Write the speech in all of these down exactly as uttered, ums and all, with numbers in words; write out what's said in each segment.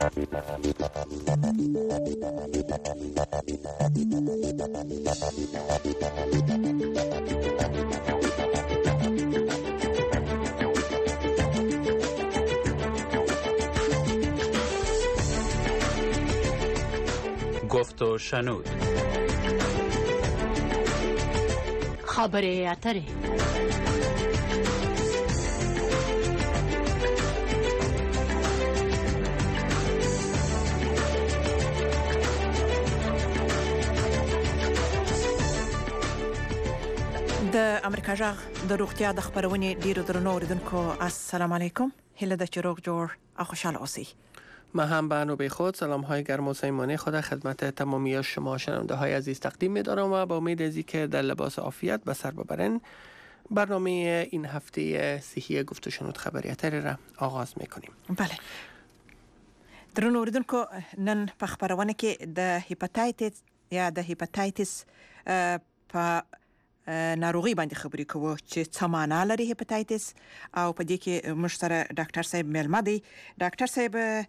گفت و شنود. خبره اتره. د امریکا جغ د روغتیا د خبرونې ډیرو درنو اوریدونکو السلام علیکم. هله د چروغ جوړ او خوشاله اوسئ. ما هم به نوبه خود سلام های گرم و صمیمانه خود خدمت تمامی شما شنونده های عزیز تقدیم می دارم و با امید ازی که در لباس عافیت به سر ببرین برنامه این هفته صحی گفت و شنود خبریاتر را آغاز می کنیم. بله درنو اوریدونکو نن په خبرونه کې د هپاتایتس یا د هپاتایتس په ناروغي باندې خبرې کوو چې څه معنا لري هپاتایتس او په دې کې موږ سره ډاکټر صاحب ملما دی. ډاکټر صاحب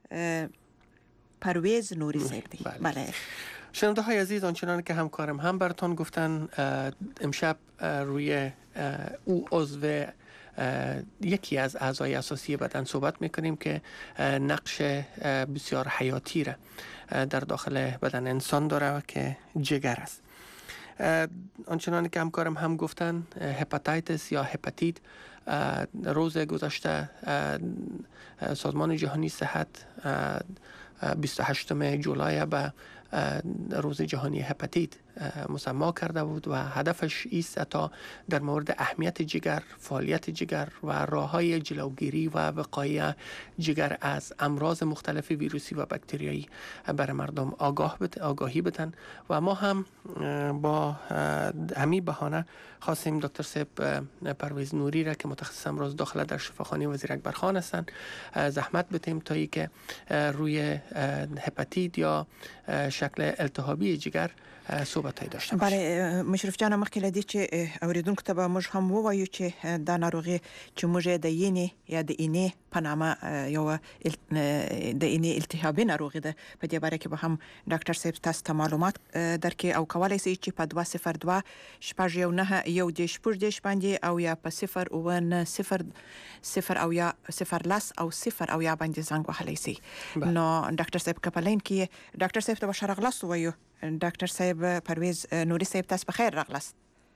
پرویز نوری صاحب دی. بله شنونده های عزیز، آنچنان که همکارم هم براتون گفتن امشب روی او عضو یکی از اعضای اساسی بدن صحبت میکنیم که نقش بسیار حیاتی را در داخل بدن انسان داره که جگر است. آنچنان که همکارم هم گفتن هپاتایتس یا هپاتیت روز گذشته سازمان جهانی صحت بیست و هشتم جولای به روز جهانی هپاتیت مسما کرده بود و هدفش ایست تا در مورد اهمیت جگر، فعالیت جگر و راه‌های جلوگیری و وقایع جگر از امراض مختلف ویروسی و باکتریایی برای مردم آگاه بد، آگاهی بدن و ما هم با همین بهانه خواستیم دکتر صاحب پرویز نوری را که متخصص امراض داخله در شفاخانه وزیر اکبرخان هستند زحمت بدیم تا اینکه روی هپاتیت یا شکل التهابی جگر صحبت داشته باشیم. بله مشرف جان، مخکې لدی چې اوریدونکو ته به موږ هم ووایو چې دا ناروغي چې موږ د ینې یا د اینې په نامه یو د اینې التهابي ناروغي ده، په دې باره کې به هم ډاکټر صاحب تاسو ته معلومات درکې او کولای شئ چې په دوه صفر دوه شپږ یو نه یو د شپږ دیش باندې او یا په صفر اوه نه صفر صفر او یا صفر لس او صفر او یا باندې زنګ وهلی شئ. نو ډاکټر صاحب کپلین کې ډاکټر صاحب ته به ښه راغلاست ووایو. ډاکټر صاحب پرویز نوری صاحب تاسو په خیر راغلاست.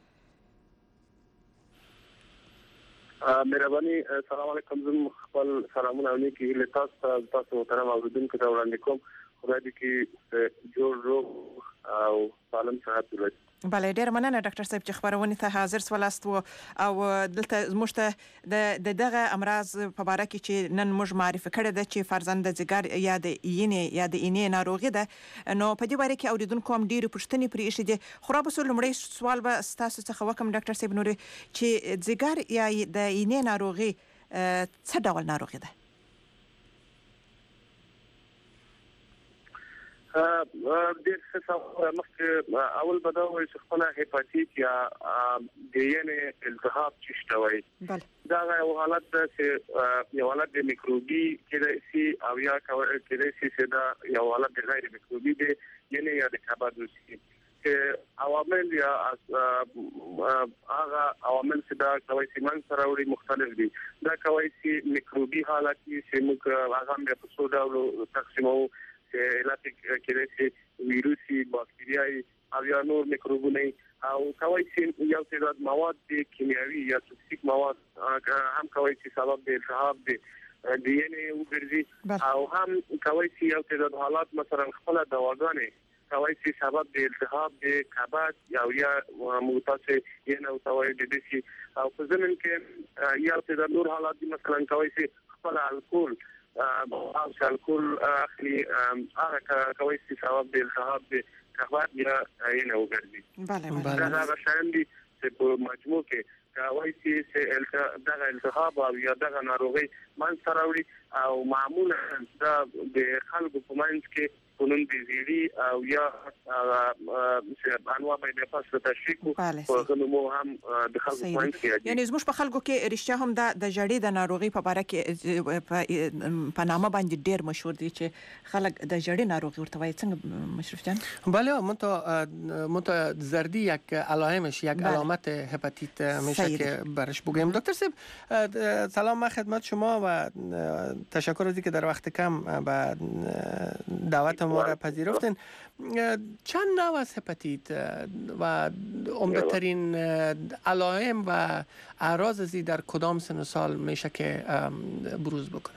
مهرباني. السلام علیکم. زم خپل سلامونه او نیکی هیله تاسو تاسو محترم اوریدونکو ته وړاندې کوم. خدای دې کې جوړ روغ او سالم صحت ولرئ. بله ډیر مننه ډاکټر صاحب چې خبرونه ته حاضر سولاست او دلته زموږ ته د دغه امراض په اړه کې چې نن موږ معرفي کړی ده چې فرزند د ځګر یا د اینې یا د اینې ناروغي ده، نو په دې اړه کې اوریدونکو هم ډیر پوښتنې پرې ایښې دي. خو را به سو لومړی سوال به تاسو څخه وکم ډاکټر صاحب نوري چې ځګر یا د اینې ناروغي څه ډول ناروغي ده؟ ډېر څه مخکې اول به دا وایي چې خپله هپاتیت یا د ینې التهاب چې شته وایي دا یو حالت ده چې یو حالت د میکروبي کېدای شي او یا کېدای شي چې دا یو حالت د غیر میکروبي دی یعنې یا د کبد وشي چې عوامل یا هغه عوامل چې دا کوي چې من سره وړي مختلف دي. دا کوي چې میکروبي حالت چې موږ هغه هم په څو ډولو تقسیمو علت کېدای شي ویروسي، باکتریایي او یا نور میکروبونه او کوي چې یو تعداد مواد دي کیمیاوي یا توکسیک مواد هم کوي چې سبب د التهاب دي د ینې وګرځي او هم کوي چې یو تعداد حالات مثلا خپل دواګانې کوي چې سبب د التهاب د کبد یا یا متاسه ینه او توای د دې شي او په ځمن کې یو تعداد نور حالات دي مثلا کوي چې خپل الکول او الکول اخلي هغه کوي چې سبب د التهاب د کبد یا ینه وګرځي. بله دا هغه شان دي چې په مجموع کې کوي چې دغه التهاب او یا دغه ناروغي من سره وړي او معمولا دا د خلکو په منځ کې فنون بیزیری او یا انواع بین پاس تشریک او غنمو هم د خلکو پوینټ کیږي. یعنی زموږ په خلکو کې رښتیا هم د د جړې د ناروغي په اړه کې په نامه باندې ډیر مشهور دي چې خلک د جړې ناروغي ورته وایي. څنګه مشرف جان؟ بله منتها منتها زردی یک علائمش یک بله. علامت هپاتیت میشه که برش بگیم. دکتر صاحب سلام، من خدمت شما و تشکر از اینکه در وقت کم به دعوت ما را پذیرفتین. چند نوع از هپاتیت و عمده ترین علائم و اعراض ازی در کدام سن و سال میشه که بروز بکنه؟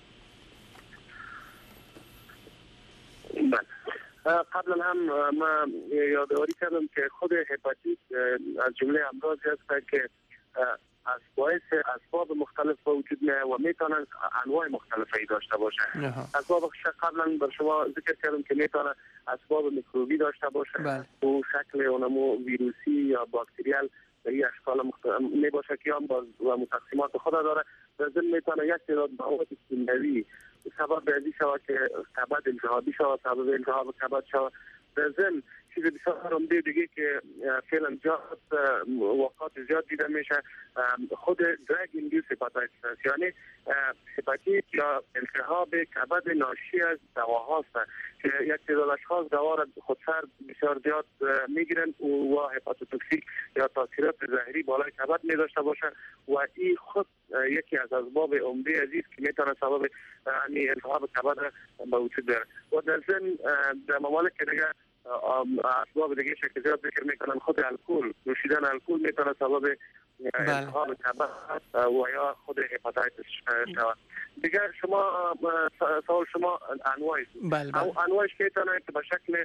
قبلا هم ما یادآوری کردم که خود هپاتیت از جمله امراضی است که از باعث اسباب مختلف وجود میاد و میتونه انواع مختلفی داشته باشه. اسباب قبلا بر شما ذکر کردم که میتونه اسباب میکروبی داشته باشه و شکل اونمو ویروسی یا باکتریال به این اشکال مختلف می باشه که هم با متقسیمات خود داره. در ضمن میتونه یک تعداد مواد کیمیایی سبب بعضی شود که کبد التهابی شود، سبب التهاب کبد شود. در ضمن چیز بسیار عمده دیگه که فعلا زیاد وقات زیاد دیده میشه خود درگ ایندیوس هپاتیتس است، یعنی هپاتیت یا التهاب کبد ناشی از دواهاست که یک تعداد اشخاص دوا را خودسر بسیار زیاد میگیرن و هپاتوتوکسیک یا تاثیرات زهری بالای کبد می داشته باشه و این خود یکی از اسباب عمده عزیز که میتونه سبب یعنی التهاب کبد به وجود بیاره. و در ضمن در ممالک دیگه اسباب دیگه که زیاد ذکر میکنن خود الکل، نوشیدن الکل میتونه سبب التهاب کبد و یا خود هپاتیتس شود. دیگه شما سوال شما انواعی او انواعش که میتونه که به شکل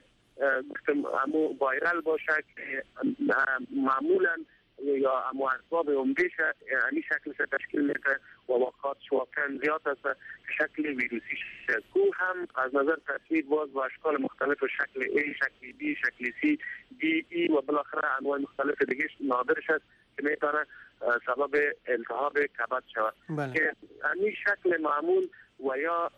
امو وایرال باشه که معمولا یا امو اسباب عمدهش یعنی شکلش تشکیل میده و واقعاتش واقعا زیاد است که شکل ویروسی شد. او هم از نظر تصویر باز با اشکال مختلف شکل A، شکل B، شکل C، D، E و بالاخره انواع مختلف دیگه نادرش است که میتونه سبب التهاب کبد شود که همین شکل معمول و یا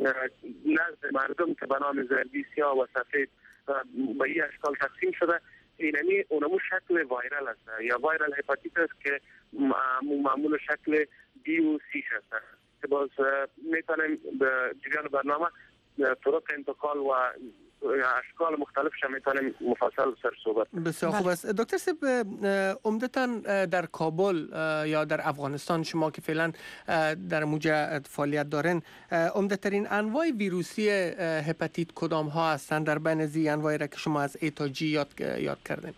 نزد مردم که به نام زردی، سیاه و سفید به این اشکال تقسیم شده. اینمی اونمو شکل وایرال است یا وایرال هپاتیت است که معمول شکل بی و سی هست که باز میتونیم به جریان برنامه طرق انتقال و اشکال مختلفش میتونیم مفصل سر صحبت. بسیار خوب است. دکتر صاحب عمدتاً در کابل یا در افغانستان شما که فعلا در موجه فعالیت دارین عمده ترین انواع ویروسی هپاتیت کدام ها هستند در بین زی انواعی را که شما از ای تا جی یاد یاد کردین؟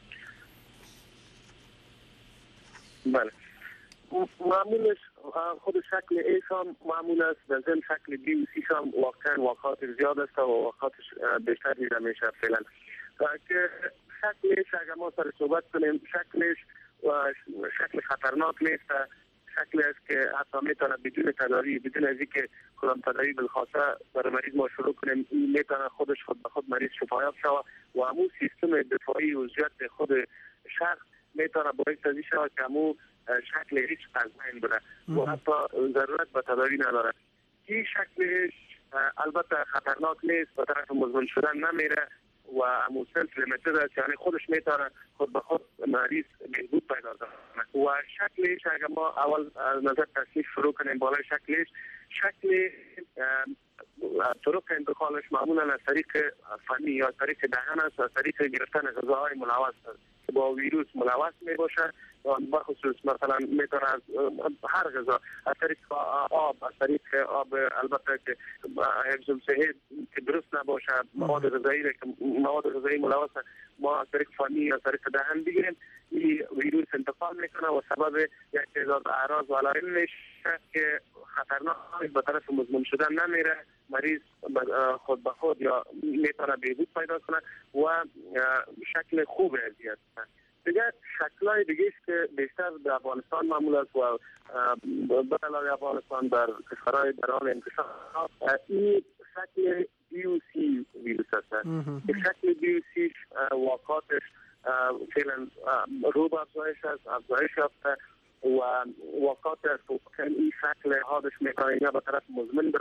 بله. معمولش خود شکل ایش هم معمول است، در ضمن شکل بی و سی هم واقعا واقعات زیاد است و واقعاتش بیشتر دیده میشه فعلا. که شکلش اگر ما سر صحبت کنیم شکلش و شکل خطرناک نیست، شکلی است که حتی میتونه بدون تداوی بدون از اینکه کدام تداوی بالخاصه برای مریض ما شروع کنیم میتونه خودش خود به خود مریض شفایاب شود و همون سیستم دفاعی و عضویت خود شخص میتونه باعث از این شود که همون شکل هیچ از بین بره و حتی ضرورت به تداوی نداره. این شکلش البته خطرناک نیست، به طرف مزمن شدن نمیره و همون سلف لیمیتد است، یعنی خودش میتونه خود به خود مریض بهبود پیدا کنه. و شکلش اگر ما اول از نظر تصنیف شروع کنیم بالای شکلش، شکل طرق انتقالش معمولا از طریق فمی یا طریق دهن است، از طریق گرفتن غذاهای ملوث است که با ویروس ملوث می باشه. بخصوص مثلا میتونه از هر غذا از طریق آب، از طریق آب البته که حفظ الصحه که درست نباشه، مواد غذایی که مواد غذایی ملوث ما از طریق فمی از طریق دهن بگیریم، این ویروس انتقال میکنه و سبب یک تعداد اعراض و علائم میشه که خطرناک به طرف مزمن شدن نمیره، مریض خود به خود یا میتونه بهبود پیدا کنه و شکل خوب ازیت. دیگه شکل‌های دیگه است که بیشتر در افغانستان معمول است و به علاوه افغانستان در کشورهای در حال انتشار این شکل بی او سی ویروس است. این شکل بی او سی واقعاتش فعلا رو به افزایش است، افزایش یافته و واقعات است که این شکل حادش میکنه اینا به طرف مزمن بره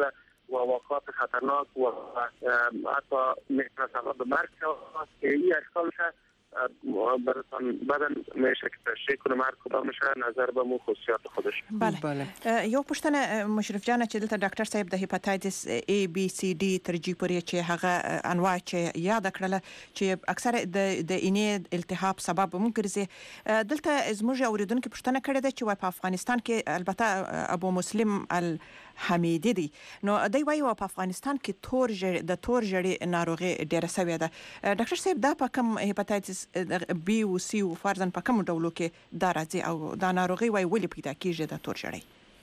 و واقعات خطرناک و حتی میتونه سبب مرگ شود که این اشکالش براتون بدن میشه که تشریح کنه مرگ کدام میشه نظر به مو خصوصیات خودش. بله, بله. یو پوښتنه مشرف جان چې دلته ډاکټر صاحب د هپاتایتس A B C D تر جی پورې چې هغه انواع چې یاد کړل چې اکثر د د اینې التهاب سبب هم ګرځي. دلته زموږ اوریدونکو پوښتنه کړې ده چې په افغانستان کې البته ابو مسلم الحمیدی دی نو دوی وايي په افغانستان کې تور ژړ د تور ژړې ناروغي ډیره سوي ده. ډاکټر صاحب دا په کوم هپاتایتس B او C او فرضاً په کوم ډولو کې دا راځي او دا ناروغي وايي ولې پیدا کیږي د تور ژړې؟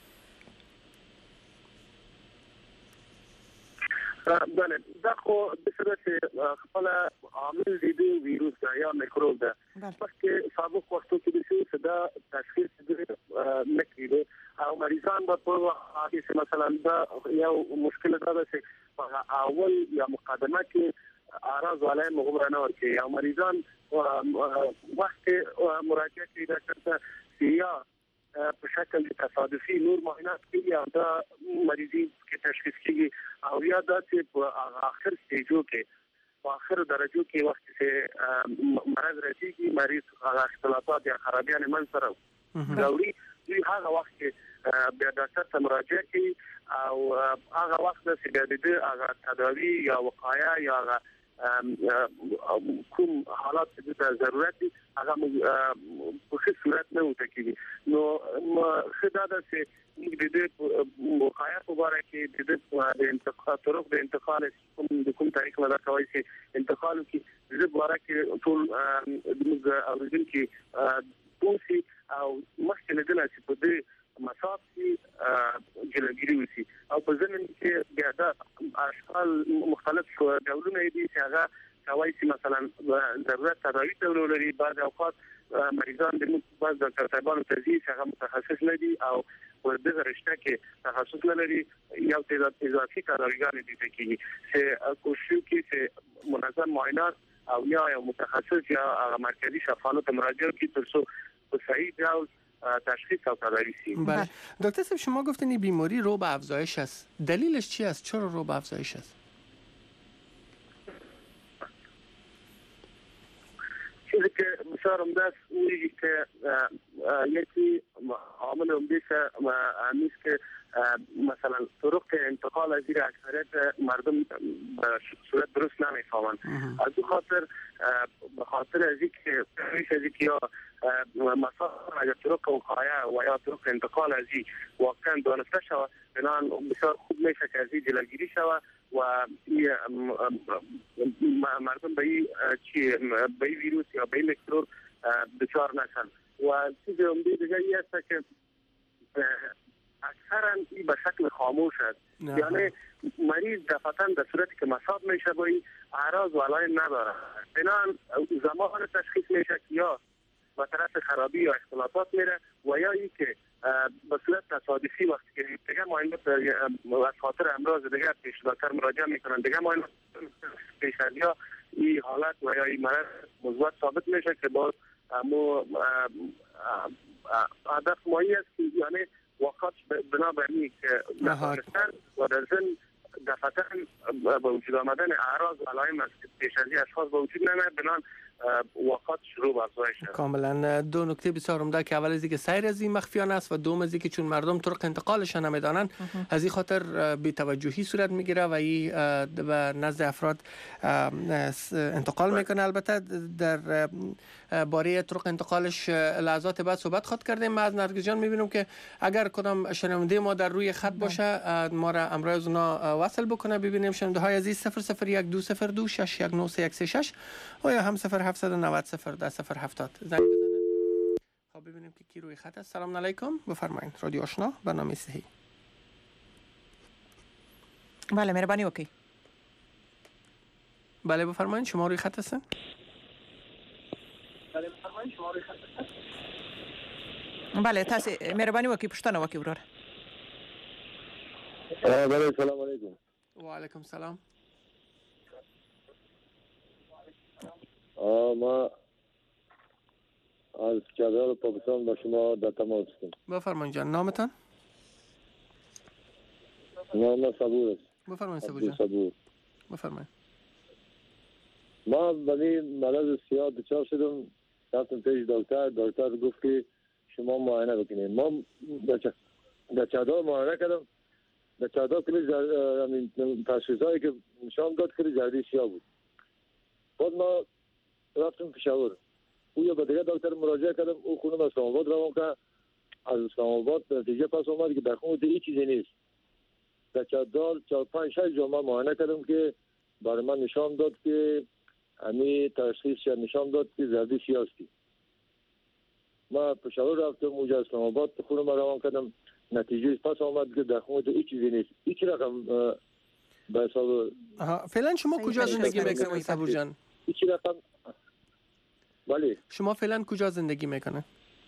بله دا خو د سره خپل عامل دی ویروس یا میکروب ده پس کې سابق وختو کې د څه دا تشخیص نه کیږي او مریضان به په حادثه مثلا دا یو مشکل ده چې اول یا مقدمه کې اعراض علی مغبرانه ورکي یا مریضان وخت مراجعه کوي ډاکټر ته یا په شکل تصادفي نور معاینات کوي یا دا مریضي کې تشخیص کیږي او یا دا چې په اخر سټیجو کې په اخر درجو کې وخت چې مرض راځي مریض هغه اختلافات یا خرابیان من سره ضروري دی هغه وخت کې بیا ډاکټر ته مراجعه کوي او هغه وخت چې بیا د هغه تداوی یا وقایه یا کوم حالات چې ضرورت دي هغه په څه صورت نه وته کیږي نو خدای دا چې موږ د وقایه په اړه کې د انتقال طرق د انتقال کوم د کوم تاریخ مدار کوي چې انتقال کې د اړه کې ټول موږ اوریدل کې پوسی او مخکې نه چې په دې مساف کې جلګری وسی او په ځینې کې بیا د اشکال مختلف ډولونه دي چې هغه کوي چې مثلا ضرورت تداوی ته لري بعض اوقات مریضان د بعض ډاکټر صاحبانو ته ځي چې هغه متخصص نه دي او په دغه رشته کې تخصص نه لري یو تعداد اضافي کارګران دي چې چې کوشش کوي چې منظم معاینات او یا یو متخصص یا مرکزی شفاخانه ته مراجعه کوي تر څو په صحیح ډول تشخیص او تداوی شي. بله دکتر صاحب شما گفتین این بیماری رو به افزایش است. دلیلش چی است؟ چرا رو به افزایش است؟ چیزی که بسیار عمده است اونی که یکی عامل عمده نیست که مثلا طرق انتقال از زیر اکثریت مردم به صورت درست نمیفهمند. از او خاطر به خاطر از اینکه از اینکه یا مسائل اگر طرق وقایه و یا طرق انتقال از این واقعا دانسته شود بنان بسیار خوب میشه که از این جلوگیری شود و مردم به این به این ویروس یا به این میکروب دچار نشن. و چیز عمده دیگه ای است که اکثرا این به شکل خاموش است یعنی مریض دفعتا در صورتی که مصاب میشه با این اعراض و علائم نداره بنان زمان تشخیص میشه که یا به طرف خرابی یا اختلافات میره و یا این که به صورت تصادفی وقتی که دیگه معاینات از خاطر امراض دیگه پیش دکتر مراجعه میکنن دیگه معاینات پیش از یا این حالت و یا این مرض مثبت ثابت میشه که باز مو هدف مایی است که یعنی وقت بنابراین که نهارستن و در ضمن دفعتا به وجود آمدن اعراض و علائم از پیش از اشخاص به وجود نمیاد بنان وقت شروع به افزایش شد. کاملا دو نکته بسیار عمده که اول از اینکه سیر از این مخفیانه است و دوم از اینکه چون مردم طرق انتقالش نمیدانند از این خاطر بی توجهی صورت میگیره و این به نزد افراد انتقال میکنه. البته در باره طرق انتقالش لحظات بعد صحبت خواهد کردیم. ما از نرگس جان میبینم که اگر کدام شنونده ما در روی خط باشه ما را امروز اونا وصل بکنه ببینیم شنونده های عزیز صفر صفر یک دو صفر دو شش یک نه سه یک سه شش و یا هم صفر هفتصد و نود صفر ده صفر هفتاد زنگ بزنید. خب ببینیم که کی روی خط است. سلام علیکم بفرمایید. رادیو آشنا برنامه صحی. بله مهربانی وکړئ. بله بفرمایید شما روی خط هستین. بله بفرمایید شما روی خط هستین. بله تاسو مهرباني وکړئ پوښتنه وکړئ ورور. بله سلام علیکم. و علیکم سلام. ما از کابل پاکستان با شما در تماس هستیم. بفرمایید جان نامتان؟ نام صبور است. بفرمایید سبو جان. صبور. بفرمایید. ما ولی مرض سیاه دچار شدم، رفتم پیش دکتر. دکتر گفت که شما معاینه بکنید. ما در چادر معاینه کردم. در چادر کلی تشخیصایی که نشان داد که زردی سیاه بود. بعد ما رفتم پشاور. او یا به دیگه دکتر مراجعه کردم. او خونم اسلام آباد روان کرد. از اسلام آباد نتیجه پس اومد که در خون هیچ چیزی نیست. در چادر چهار پنج شش جمعه معاینه کردم که برای من نشان داد که امی تشخیص نشان داد که زردی سیاه است. ما پشاور رفتم اونجا اسلام آباد خونم روان کردم. نتیجه پس آمد که در خون هیچ چیزی نیست. هیچ رقم به حساب. فعلا شما کجا زندگی میکنید صبور جان؟ هیچ رقم. بله. شما فعلا کجا زندگی میکنه؟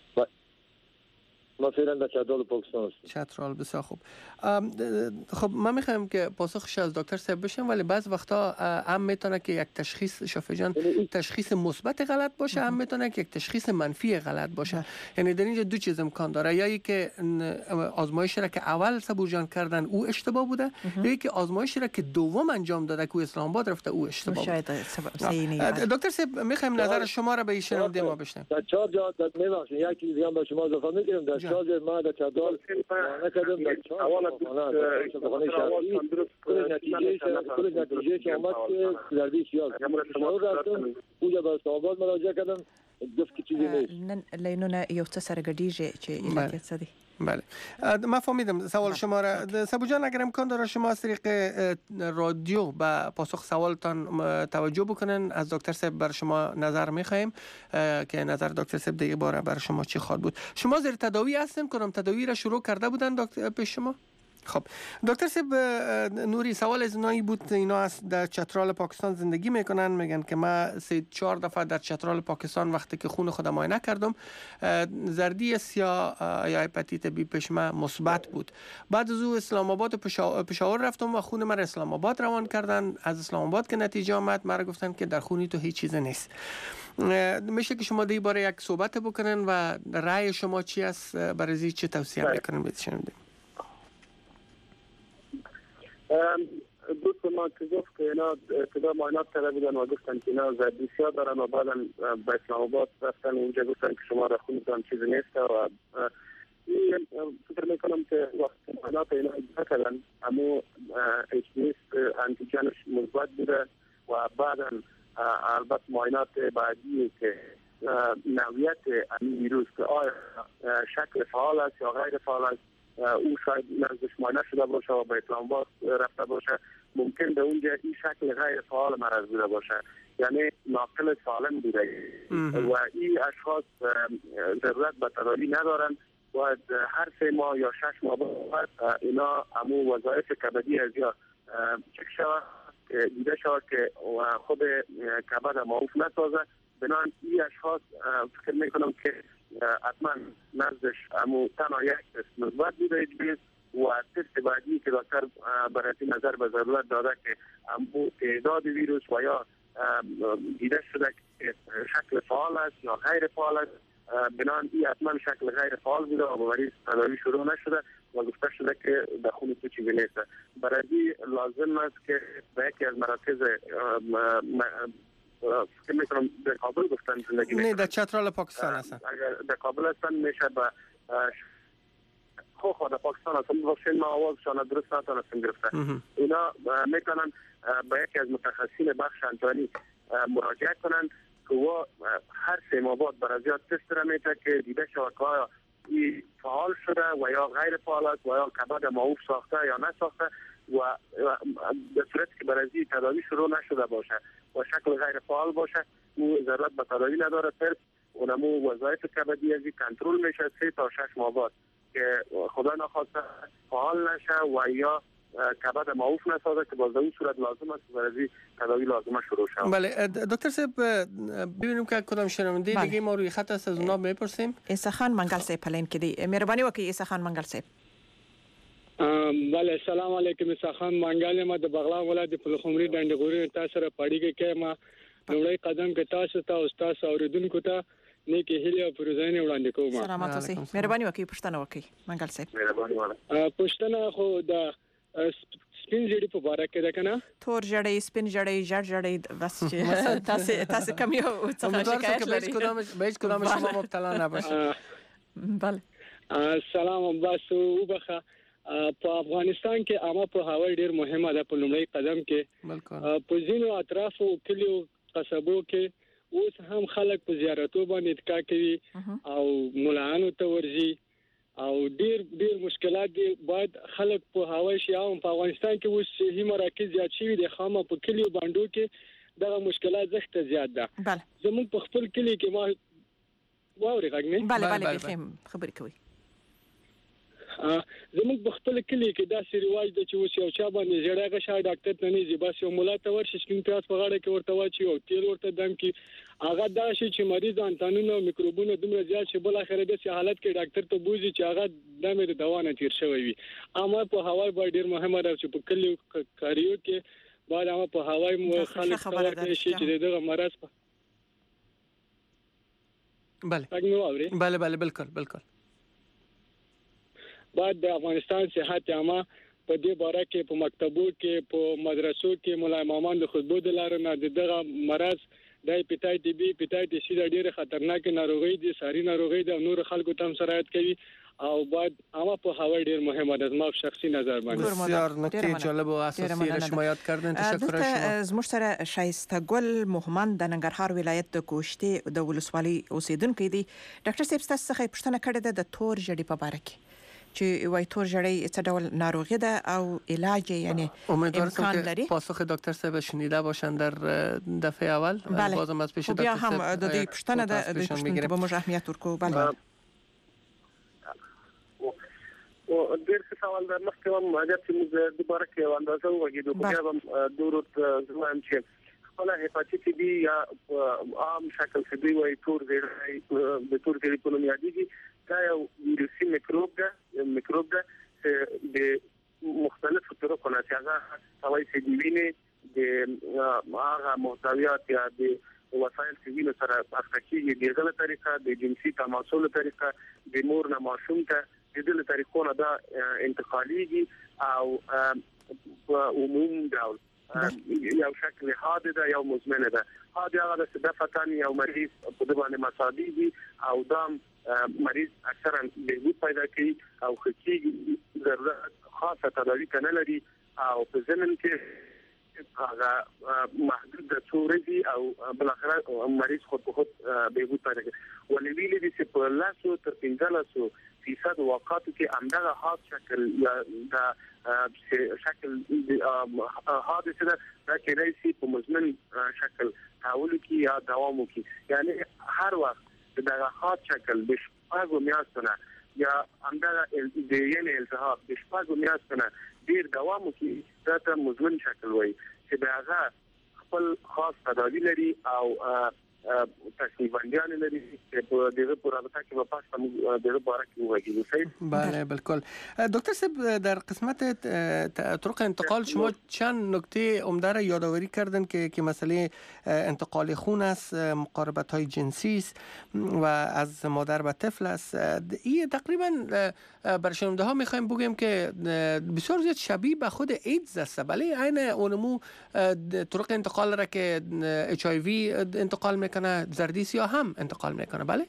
ما فعلا در چترال پاکستان هستیم. چترال، بسیار خوب. خب من میخوایم که پاسخش از دکتر صاحب بشم، ولی بعض وقتا هم میتونه که یک تشخیص شافی جان تشخیص مثبت غلط باشه، هم میتونه که یک تشخیص منفی غلط باشه. یعنی در اینجا دو چیز امکان داره، یا ای که آزمایشی را که اول صبور جان کردن او اشتباه بوده، یا ای که آزمایشی را که دوم انجام داده که اسلام آباد رفته او اشتباه بوده. دکتر صاحب میخوایم نظر شما را به این شنونده ما بشنویم. در چهار جا میبخشید یک چیز دیگه با شما اضافه میکنم. در چهار جا ما در چادر معاینه کردم. در چهار خانه شهری کل نتیجه کل نتیجه که آمد که زردی سیاه است. شما رفتم اونجا به اسلام آباد مراجعه کردم، گفت که چیزی نیست. نن لینونه یو څه سره ګډیږي چې علت څه دی؟ بله، ما فهمیدم سوال شما را. سبو جان اگر امکان داره شما از طریق رادیو به پاسخ سوالتان توجه بکنن، از دکتر صاحب بر شما نظر میخوایم که نظر دکتر صاحب دیگه باره بر شما چی خواهد بود. شما زیر تداوی هستین؟ کنم تداوی را شروع کرده بودن دکتر پیش شما؟ خب دکتر صاحب نوری، سوال از اینایی بود، اینا در چترال پاکستان زندگی میکنن، میگن که ما سه چهار دفعه در چترال پاکستان وقتی که خون خودم معاینه کردم زردی سیاه یا هپاتیت بی پیش ما مثبت بود. بعد از او اسلام آباد پشاور رفتم و خون من اسلام آباد روان کردن. از اسلام آباد که نتیجه آمد مرا گفتن که در خونی تو هیچ چیز نیست. میشه که شما دی باره یک صحبت بکنن و رأی شما چی است، برای چه توصیه میکنن بشنویم؟ دوست ما که گفت که اینا ابتدا معاینات کرده بودن و گفتن که اینا زردی سیاه دارن و بعدا به اسلام آباد رفتن اونجا گفتن که شما را خونتان چیزی نیست و فکر میکنم که وقتی معاینات اینا کردن اما ایچ نیست انتیجنش مثبت بوده و بعدا البته معاینات بعدی که نوعیت این ویروس که آیا شکل فعال است یا غیر فعال است او شاید نزدش معاینه شده باشه و به اسلام آباد رفته باشه، ممکن به اونجا این شکل غیر فعال مرض بوده باشه، یعنی ناقل سالم بوده و این اشخاص ضرورت به تداوی ندارن. باید هر سه ماه یا شش ماه بعد اینا همون وظایف کبدی از یا چک شود، دیده شود که خود کبد معروف نسازه. بنابراین این اشخاص فکر میکنم که حتما نزدش همون تنها یک تست مثبت بوده ایچ و تست بعدی که دکتر برای نظر به ضرورت داده که همون تعداد ویروس و یا دیده شده که شکل فعال است یا غیر فعال است. بنابراین این حتما شکل غیر فعال بوده و مریض تداوی شروع نشده و گفته شده که در خون تو چیزی نیست. برای لازم است که به یکی از مراکز که میکنم در کابل گفتن زندگی نه در چترال پاکستان هستن. اگر در کابل هستن میشه به خو خود پاکستان هستن بخشین ما آوازشان درست نتونستن گرفتن. اینا میکنن به یکی از متخصصین بخش انتانی مراجعه کنن که و هر سه ماه بعد برای زیاد تست را میده که دیده شود که آیا این فعال شده و یا غیر فعال است و یا کبد معروف ساخته یا نساخته و به صورت که برای تداوی شروع نشده باشه و شکل غیر فعال باشه او ضرورت به تداوی نداره. پس اونمو وظایف کبدی ازی کنترل میشه سه تا شش ماه بعد که خدا نخواسته فعال نشه و یا کبد معروف نسازه که باز در اون صورت لازم است برای تداوی لازمه شروع شود. بله دکتر صاحب ببینیم که کدام شنونده بله. دیگه ما روی خط است، از اونا میپرسیم. عیسی خان منگل صاحب پلین کې دی، مهرباني وکړئ عیسی خان منگل صاحب. بله السلام علیکم. عیسی خان منگل ما د بغلان ولایت پلخمری ډنډګوري تاسو سره پاړیږي کې ما نوړی قدم کې تاسو ته او تاسو اوریدونکو ته نیکی هیله او پروزاینه وړاندې کوم. سلامات اوسئ. مهرباني وکړئ پښتنه وکړئ منگل صاحب. مهرباني وکړئ. پښتنه خو د سپین زیړی په باره کې ده کنه تور جړې سپین جړې جړ جړې بس چې تاسو تاسو کم یو څه شکایت لري کدام به کدام شما مبتلا نباشید. بله سلام بس وبخه په افغانستان کې عامه په هوا ډیر مهمه ده. په لومړی قدم کې بالکل په ځینو اطرافو کلیو قصبو کې اوس هم خلک په زیارتو باندې اتکا کوي او مولانو ته ورځي او ډیر ډیر مشکلات دي. باید خلک په هوا شي. او په افغانستان کې اوس صحي مراکز زیات شوي دي، خامہ په کلیو باندې کې دغه مشکلات زښت زیات ده. بله زموږ په خپل کلی کې ما واوري غږنه بله بله بخیم خبرې کوي. زموږ په خپل کلی کې دا سری رواج د چې اوس یو چا باندې زړه غشا ډاکټر ته نه زی بس یو مولا ته ورشي سکین پیاس په غاړه کې ورته واچي او تیل ورته دم کې هغه دا شي چې مریض انټانونه او میکروبونه دومره زیات شي بل اخر د حالت کې ډاکټر ته بوزي چې هغه د مې د دوا نه تیر شوی وي. اما په هوای باندې ډیر مهمه ده چې په کلی کاریو کې باید اما په هوای مو خلک خبره شي چې دغه مرض بله بله بله بالکل بالکل بعد د افغانستان صحت عامه په دې باره کې په مکتبو کې په مدرسو کې مولا امامان د خطبو د لارې نه دغه مرض د هپاتایتس بی هپاتایتس سی د ډېر خطرناک ناروغي دي، ساري ناروغي د نور خلکو تم سرایت کوي او بعد عامه په هوا ډېر مهمه ده. زما شخصي نظر باندې بسیار نکته جالب و اساسی را شما یاد کردن. تشکر از شما. زموږ سره شایسته ګل محمد د ننګرهار ولایت د کوشتي د ولسوالۍ اوسیدونکو دی. ډاکټر صاحب تاسو څخه پوښتنه کړې ده د تور جړې په اړه کې چې وای تور جړې څه ډول ناروغي ده او علاج یعنی امکان لري. پاسخ دکتر صاحب شنیده باشن در دفعه اول. بله. بازم از پیش دکتر صاحب هم د دې پوښتنه ده د پوښتنې به موږ اهمیت ورکو. بله او ډېر څه سوال ده. مخکې هم حاجت چې موږ د باره کې اندازه وغږیدو خو بیا هم درود زموږ چې خپل هپاتایتس بی یا عام شکل څه دی وای تور زیړی د تور زیړی په نوم یادېږي. دا یو ویروسي میکروب ده میکروب ده چې د مختلفو طرقو نه چې هغه هوایي چې دی ویني د هغه محتویات یا د وسایل چې ویني سره اخته کیږي د غلط طریقه د جنسي تماسونو طریقه د مور نه ماشوم ته د دې طریقو نه دا انتقاليږي او عموم ډول یو شکل حاد ده یا مزمن ده. حاد هغه د صدفتان یو مریض په دې باندې مصابي دي او دام مریض اکثرا بهبود پیدا کوي او خچي ضرورت خاصه تداوی کنه لري او په ضمن کې هغه محدود د څورې او بل اخر مریض خود په خود بهبود پیدا کوي. ولې ویلې دي چې په لاسو تر پنځلسو فیصد وقاتو کې همدغه حاد شکل یا د شکل حادثه ده دا کې رئیسي په مزمن شکل تحول کی یا دوام کی یعنی هر وخت دغه حاد شکل د شپږو میاشتو یا همدغه د یعنی التهاب د شپږو میاشتو ډیر دوام کی دا ته مزمن شکل وایي چې دغه خپل خاص تداوی لري او تصنیف بندیان لري چې په دغه پرابطه کې په پاسه دغه باره کې وایي. بله بالکل. دکتر صاحب در قسمت طرق انتقال شما چند نکته عمده را یادآوری کردن که که مسئله انتقال خون است، مقاربت های جنسی است و از مادر به طفل است. این تقریبا بر شنونده ها میخوایم بگیم که بسیار زیاد شبیه به خود ایدز است. بله عین اونمو طرق انتقال را که اچ آی وی انتقال میکنه زردی سیاه هم انتقال میکنه. بله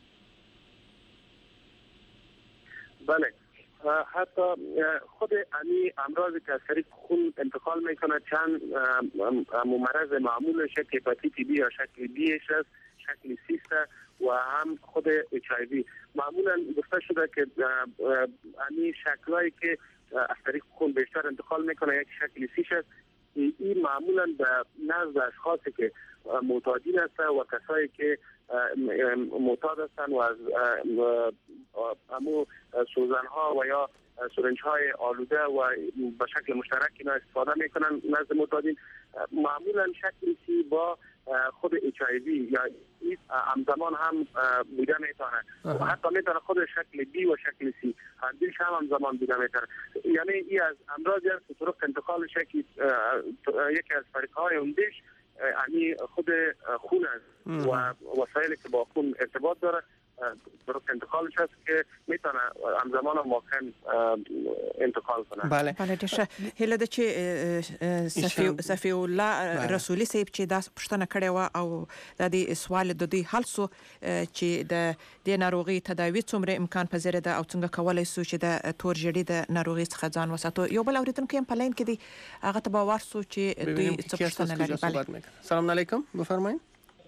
بله حتی خود امی امراضی که از طریق خون انتقال میکنه چند مرض معمول شکل هپاتیت بی یا شکل بیش است، شکل سی است و هم خود اچ آی وی. معمولا گفته شده که امی شکلایی که از طریق خون بیشتر انتقال میکنه یک شکل سی است. این معمولا به نزد اشخاصی که معتادین هستند و کسایی که معتاد هستند و از همو سوزن‌ها و یا سرنج‌های آلوده و به شکل مشترک اینا استفاده میکنن نزد معتادین. معمولا شکل سی با خود اچ آی وی یا ایدز همزمان هم بوده میتونه و حتی میتونه خود شکل بی و شکل سی هر دویش هم همزمان بوده میتونه. یعنی این از امراضی است که طرق انتقال شکل یکی از طریق‌های عمده‌اش یعنی خود خون است و وسایلی که با خون ارتباط داره طرق انتقالش است که میتونه همزمان واقعا انتقال کنه. بله بله ډیره هله د چې صفی صفی الله رسولي صاحب چې دا پښتنه کړې و او د دې سوال د دې حل سو چې د د ناروغي تداوی څومره امکان پذیر ده او څنګه کولای شو چې د تور جړې د ناروغي څخه ځان وساتو. یو بل اوریدونکو هم په لاین کې دی هغه ته باور سو چې دوی څه پښتنه لري. بله سلام علیکم بفرمایئ.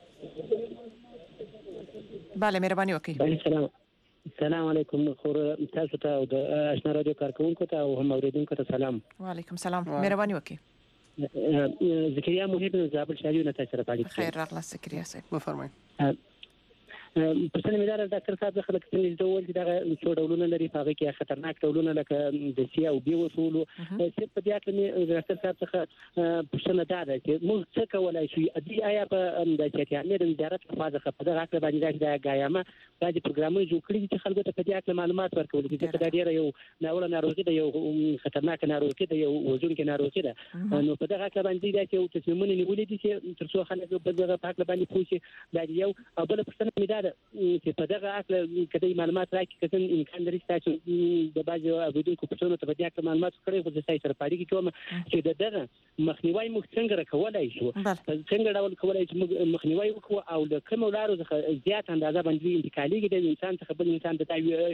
بله مهرباني وکړئ. سلام سلام علیکم خور تاسو ته او د آشنا رادیو کارکونکو ته او هم اوریدونکو ته سلام. وعلیکم سلام مهرباني وکړئ. ذکریا محب زابل شاریو نه تاسو راپاړی. خیر راغله ذکریا صاحب بفرمایئ. پښتنه مدار ډاکټر صاحب خلک څنګه ډول چې دا څو ډولونه لري هغه کې خطرناک ډولونه لکه د سی او بي وصول چې په دې اړه مې ډاکټر صاحب څخه پښتنه دا ده چې موږ څه کولای شو دې آیا په د چټیانې د وزارت په فاز څخه په دغه اړه باندې دا غایامه دا د پروګرامونو جوړ کړی چې خلکو ته په دې اړه معلومات ورکول چې دا ډیره یو ناوړه ناروغي ده یو خطرناک ناروغي ده یو وژونکې ناروغي ده نو په دغه اړه باندې دا چې تصمیمونه نیولې دي چې تر څو خلک په دغه پاک باندې پوښي دا یو او بل پښتنه مې دا چې په دغه اړه کدی معلومات راکړي کله امکان لري چې د باج اوریدونکو پښتنو ته په دې اړه معلومات کړي خو د سای سره پاړي کې کوم چې دغه مخنیوي موږ څنګه راکولای شو څنګه ډول کولای شو مخنیوي وکړو او د کوم لارو څخه زیات اندازه باندې انتقالي د انسان څخه بل انسان د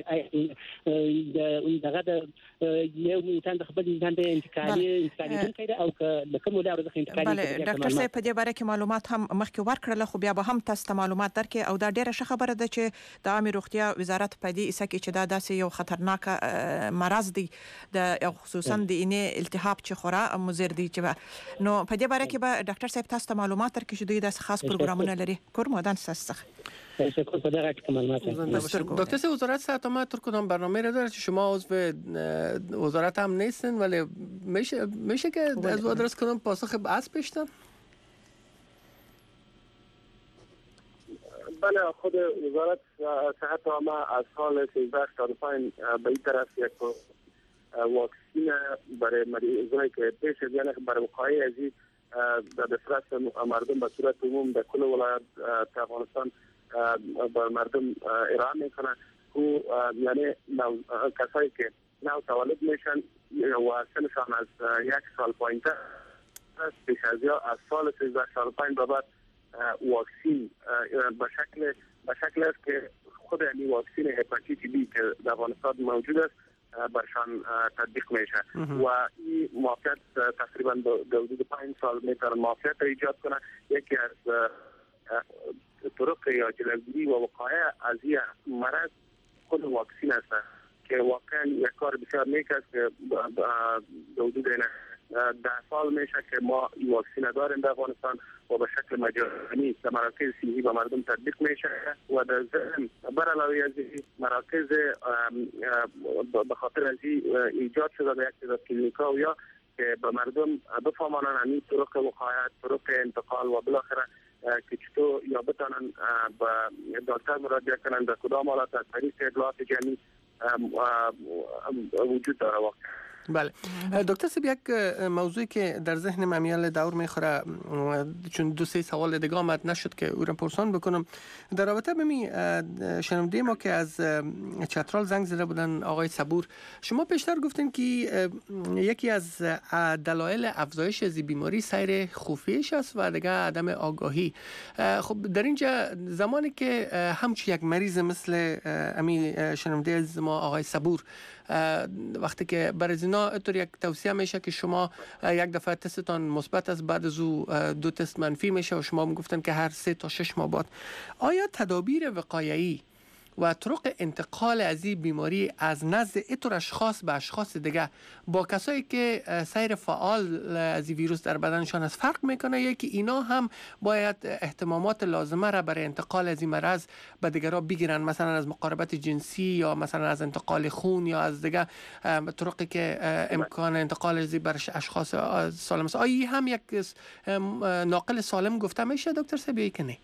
دغه د یو انسان څخه بل انسان د انتقالي انتقالي کېده او د کوم لارو څخه انتقالي. بله ډاکټر صاحب په دې باره کې معلومات هم مخکې ورکړل خو بیا به هم تاسو ته معلومات درکې او دا ډیره ښه خبره ده چې د عامه روغتیا وزارت په دې اساس کې چې دا داسې یو خطرناک مرض دی د خصوصا د اینې التهاب چې خورا مضر دی چې نو په دې باره کې به ډاکټر صاحب تاسو ته معلومات درکړي چې دوی د خاص پروګرامونه لري کورمودان څخه. تشکر په دغه کې معلومات. دکتر صاحب وزارت صحت ما تر کدام برنامه را داره که شما عضو وزارت هم نیستین ولی میشه میشه که از وزارت کدام پاسخ از پیشتن؟ بله خود وزارت صحت عامه از سال سیزده تا پنج به این طرف یک واکسین برای مریضانی که پیش از یعنی برای وقایع ازی در دسترس مردم به صورت عموم در کل ولایت افغانستان به مردم ارائه میکنه و یعنی کسایی که نو تولد میشن و سنشان از یک سال پایین‌تر پیش از یا از سال سیزده سال پنج به بعد واکسین به شکل به شکل است که خود این واکسین هپاتیت بی که در افغانستان موجود است برشان تطبیق میشه و این موافقت تقریبا در حدود پنج سال میتونه موافقت ایجاد کنه. یکی از طرق یا جلوگیری و وقایع از این مرض خود واکسین است که واقعا یک کار بسیار نیک است که در حدود ده سال میشه که ما این واکسین داریم در افغانستان و به شکل مجانی در مراکز صحی به مردم تطبیق میشه و در ضمن بر علاوه از مراکز به خاطر از ایجاد شده در یک تعداد کلینیکا و یا که به مردم بفهمانن همین طرق وقایع طرق انتقال و بالاخره که چطور یا بتانن به دکتر مراجعه کنن در کدام حالت از طریق اطلاعات جمعی وجود داره واقعا. بله دکتر صاحب یک موضوعی که در ذهن من میال دور میخوره چون دو سه سوال دیگه آمد نشد که او را پرسان بکنم در رابطه به می شنونده ما که از چترال زنگ زده بودن آقای صبور شما پیشتر گفتین که یکی از دلایل افزایش از بیماری سیر خفیش است و دیگه عدم آگاهی. خب در اینجا زمانی که همچی یک مریض مثل امی شنونده از ما آقای صبور وقتی که برای اینا اینطور یک توصیه میشه که شما یک دفعه تستتان مثبت است بعد از او دو تست منفی میشه و شما میگفتن که هر سه تا شش ماه بعد آیا تدابیر وقایعی و طرق انتقال از این بیماری از نزد اینطور اشخاص به اشخاص دیگه با کسایی که سیر فعال از این ویروس در بدنشان است فرق میکنه یا که اینا هم باید احتمامات لازمه را برای انتقال از این مرض به دیگران بگیرن مثلا از مقاربت جنسی یا مثلا از انتقال خون یا از دیگه طرقی که امکان انتقال از بر اشخاص سالم است. آیا هم یک ناقل سالم گفته میشه دکتر صاحب یا که نه؟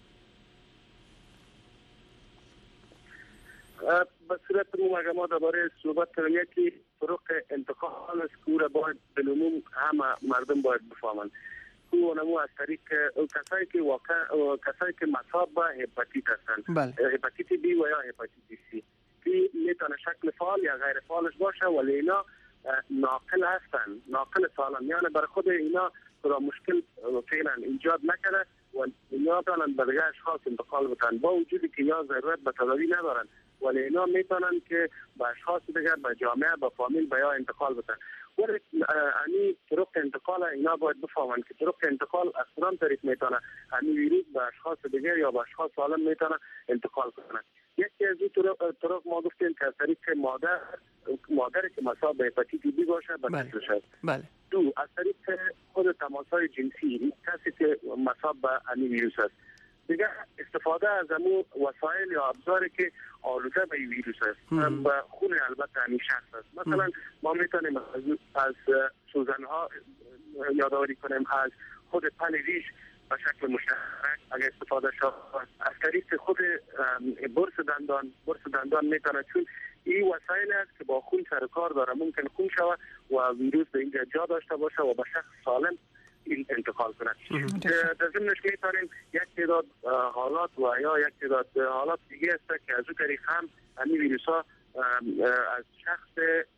به صورت عمومی ما درباره صحبت کردیم یکی طرق انتقال از که را باید بالعموم همه مردم باید بفهمند او نمو از طریق کسایی که واقعا کسایی که مصاب به هپاتیت هستند، هپاتیت بی و یا هپاتیت سی که میتونه شکل فعال یا غیر فعالش باشه، ولی اینا ناقل هستند، ناقل سالم، یعنی برای خود اینا را مشکل فعلا ایجاد نکرده و اینا دارن به دیگه اشخاص انتقال بدن، با وجودی که یا ضرورت به تداوی ندارن، ولی اینا میتونن که به اشخاص دیگر، به جامعه، به فامیل به یا انتقال بدن. ولی یعنی طرق انتقال اینا باید بفهمن که طرق انتقال از کدام طریق میتونه یعنی ویروس به اشخاص دیگر یا به اشخاص سالم میتونه انتقال کنه. یکی از این طرق, طرق ما گفتیم که از طریق مادر مادری که مصاب به هپاتیت بی باشه به طفل شد. بله. دو، از طریق خود تماس‌های جنسی کسی که مصاب به این ویروس است. دیگه استفاده از امو وسایل یا ابزاری که آلوده به ویروس است، به خون البته همین شخص است. مثلا ما میتونیم از سوزن‌ها یادآوری کنیم، از خود پل ریش به شکل مشترک اگر استفاده شد، از طریق خود برس دندان برس دندان میتونه، چون این وسایل است که با خون سر کار داره، ممکن خون شود و ویروس به اینجا جا داشته باشه و به شخص سالم این انتقال کنه. در ضمنش میتونیم یک تعداد حالات و یا یک تعداد حالات دیگه است که از اون طریق هم همین ویروس ها از شخص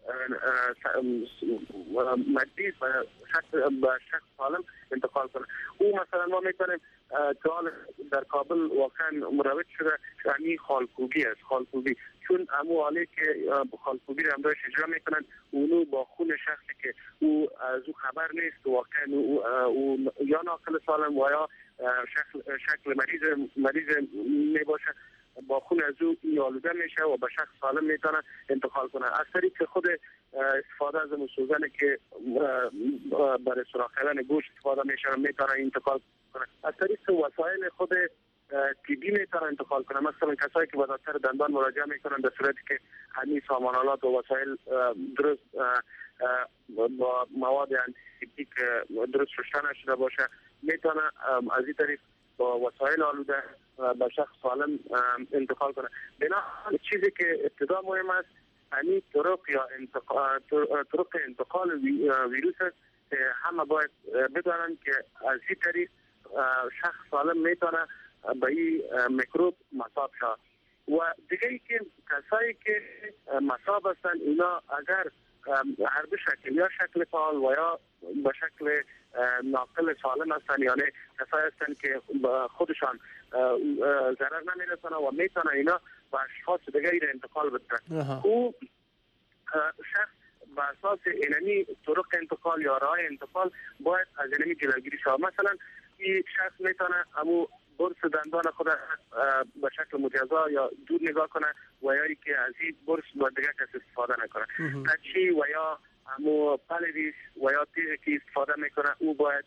مریض به شخص سالم انتقال کنه. او مثلا ما میتونیم که در کابل واقعا مروج شده یعنی خالکوبی است. خالکوبی چون امو حالی که خالکوبی را همراهش اجرا میکنن، اونو با خون شخصی که او از او خبر نیست واقعا او, او یا ناقل سالم و یا شکل, شکل مریض مریض میباشه، با خون از او آلوده میشه و به شخص سالم میتونه انتقال کنه. از طریق خود استفاده از سوزنی که برای سوراخ کردن گوشت استفاده میشه میتونه انتقال کنه. از طریق وسایل خود طبی میتونه انتقال کنه. مثلا کسایی که به دکتر دندان مراجعه میکنن در صورتی که همین سامانالات و وسایل درست با مواد انتیسپتیک درست رشته نشده باشه، میتونه از این طریق با وسایل آلوده به شخص سالم انتقال کنه. بنابراین چیزی که ابتدا مهم است همین طرق یا انتقال طرق انتقال ویروس است که همه باید بدانند که از این طریق شخص سالم میتونه به این میکروب مصاب شد. و دیگه ای که کسایی که مصاب هستند اینا اگر هر دو شکل یا شکل فعال و یا به شکل ناقل سالم هستند، یعنی کسایی هستند که خودشان ضرر نمیرسانه و میتونه اینا به اشخاص دیگری را انتقال بدن، او شخص به اساس اینمی طرق انتقال یا راه انتقال باید از اینمی جلوگیری شود. مثلا این شخص میتونه امو برس دندان خود به شکل مجزا یا دور نگاه کنه و یا که از این برس با دیگه کسی استفاده نکنه. تچی و یا امو پلیدیش و یا تیغی که استفاده میکنه او باید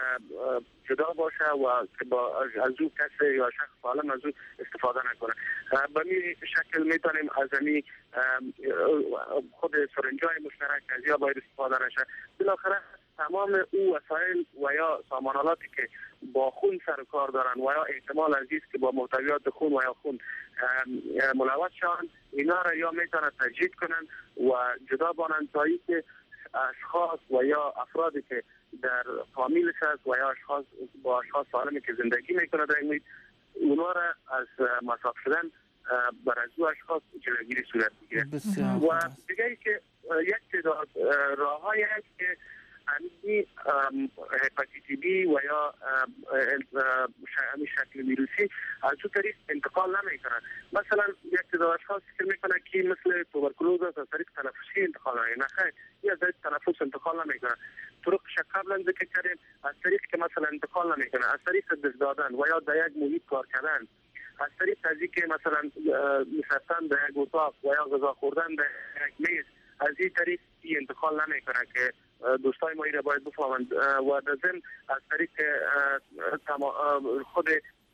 جدا باشه و که با از او کسی یا شخص سالم از او استفاده نکنه. به می شکل میتونیم از امی خود سرنجای مشترک از یا باید استفاده نشه. بالاخره تمام او وسایل و یا سامانالاتی که با خون سر کار دارن و یا احتمال عزیز که با محتویات خون و یا خون ملوث شوند، اینا را یا میتونن تجدید کنن و جدا بانند تا اینکه اشخاص و یا افرادی که در فامیلش هست و یا اشخاص با اشخاص سالمی که زندگی میکنه در این محیط، اونا را از مصاب شدن بر از او اشخاص جلوگیری صورت میگیره. و دیگه ای که یک تعداد راه‌هایی هست که همین هپاتیت بی و یا همین شکل ویروسی از اون طریق انتقال نمیکنن. مثلا یک تعداد اشخاص فکر میکنن که مثل توبرکلوز از طریق تنفسی انتقال نمیکنه. نه خیر، این از طریق تنفس انتقال نمیکنه. طرق قبلا ذکر کردیم از طریق که مثلا انتقال نمیکنه، از طریق دست دادن و یا در یک محیط کار کردن، از طریق از که مثلا نشستن در یک اتاق و یا غذا خوردن در یک میز، از این طریق این انتقال نمیکنه که دوستای ما را باید بفهمند. و در ضمن از طریق خود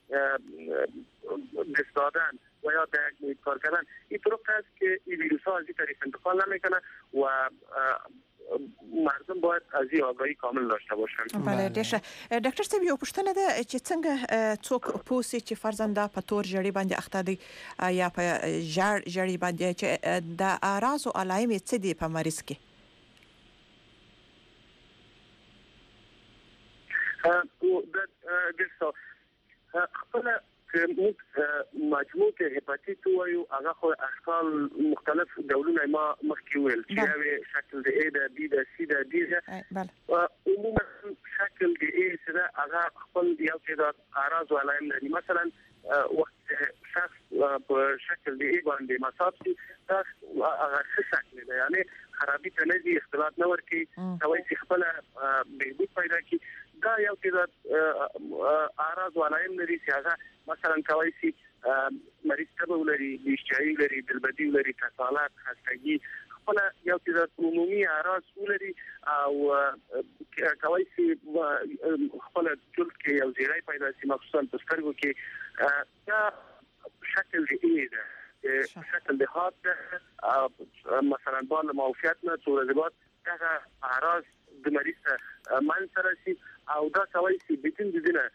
دست دادن و یا در یک محیط کار کردن، این طرق است که این ویروس ها از این طریق انتقال نمیکنه و مردم باید از این آگاهی کامل داشته باشند. بله ډیره. ډاکټر صاحب یو پوښتنه ده چې څنګه څوک پوسي چې فرزنده په تور جړی باندې اخته دي یا په جړ جړی باندې چې د اعراض او علائم څه دي په مریض کې؟ او د د خپل مجموعه کې هپاتیت وایو هغه خو اشکال مختلف ډولونه ما مخکې ویل چې یو شکل د A د B د C د D بله عموما شکل د A سره هغه خپل یو څه د اعراض ولایم لري مثلا وخت شخص په شکل د A باندې مصاب شي دا هغه شکل دی یعنی خرابې ته نه دي اختلاط نه ورکي کوي چې خپل بهبود پیدا کی دا یو څه اعراض ولایم لري چې هغه مثلا کوي چې مریض ته ولري بیشتري لري دلبدي لري کسالت خستګي خپل یو څه عمومي اعراض ولري او کوي چې خپل جلد کې یو ځای پیدا شي مخصوصا په سترګو کې دا شکل دی ده شکل د هات مثلا باندې موفیت نه څورزبات دا اعراض د مریض من سره شي او دا کوي چې بدون دینه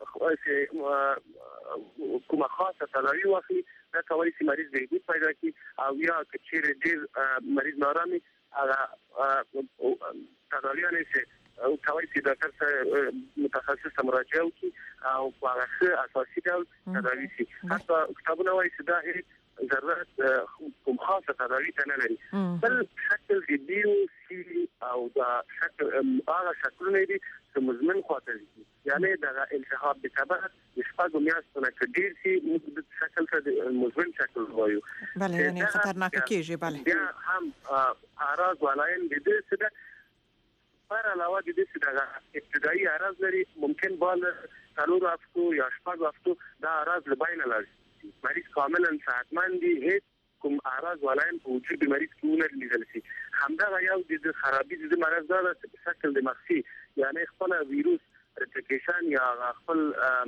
کومه خاصه تداوی واخلي دا کوي چې مریض بهبود پیدا کړي او یا چې ډېر مریض نارامي هغه تداوی نه شي او کوي چې ډاکټر سره متخصص مراجعه وکړي او په هغه اساسي ډول تداوی شي حتی کتابونه وايي چې دا هیڅ ضرورت کوم خاصه تداوی ته نه لري بل شکل دی بیو سی او دا شکل هغه شکلونه دي چې مزمن خاطر دي یعنی دا التهاب بسبب شپږ میاشتونه کډیر سي موږ د شکل ته مزمن شکل وایو بله یعنی خطرناک کیږي بله بیا هم اعراض ولایم دي چې دا پر علاوه د دې چې دا ابتدایي اعراض لري ممکن بال څلور هفتو یا شپږ هفتو دا اعراض لباینه لري مریض کاملا صحتمند دي هیڅ کوم اعراض ولایم په وجود د مریض کې نه لیدل شي همدا یو د خرابې د مرض دا شکل د مخفي یعنی خپل ویروس ریپلیکیشن یا خپل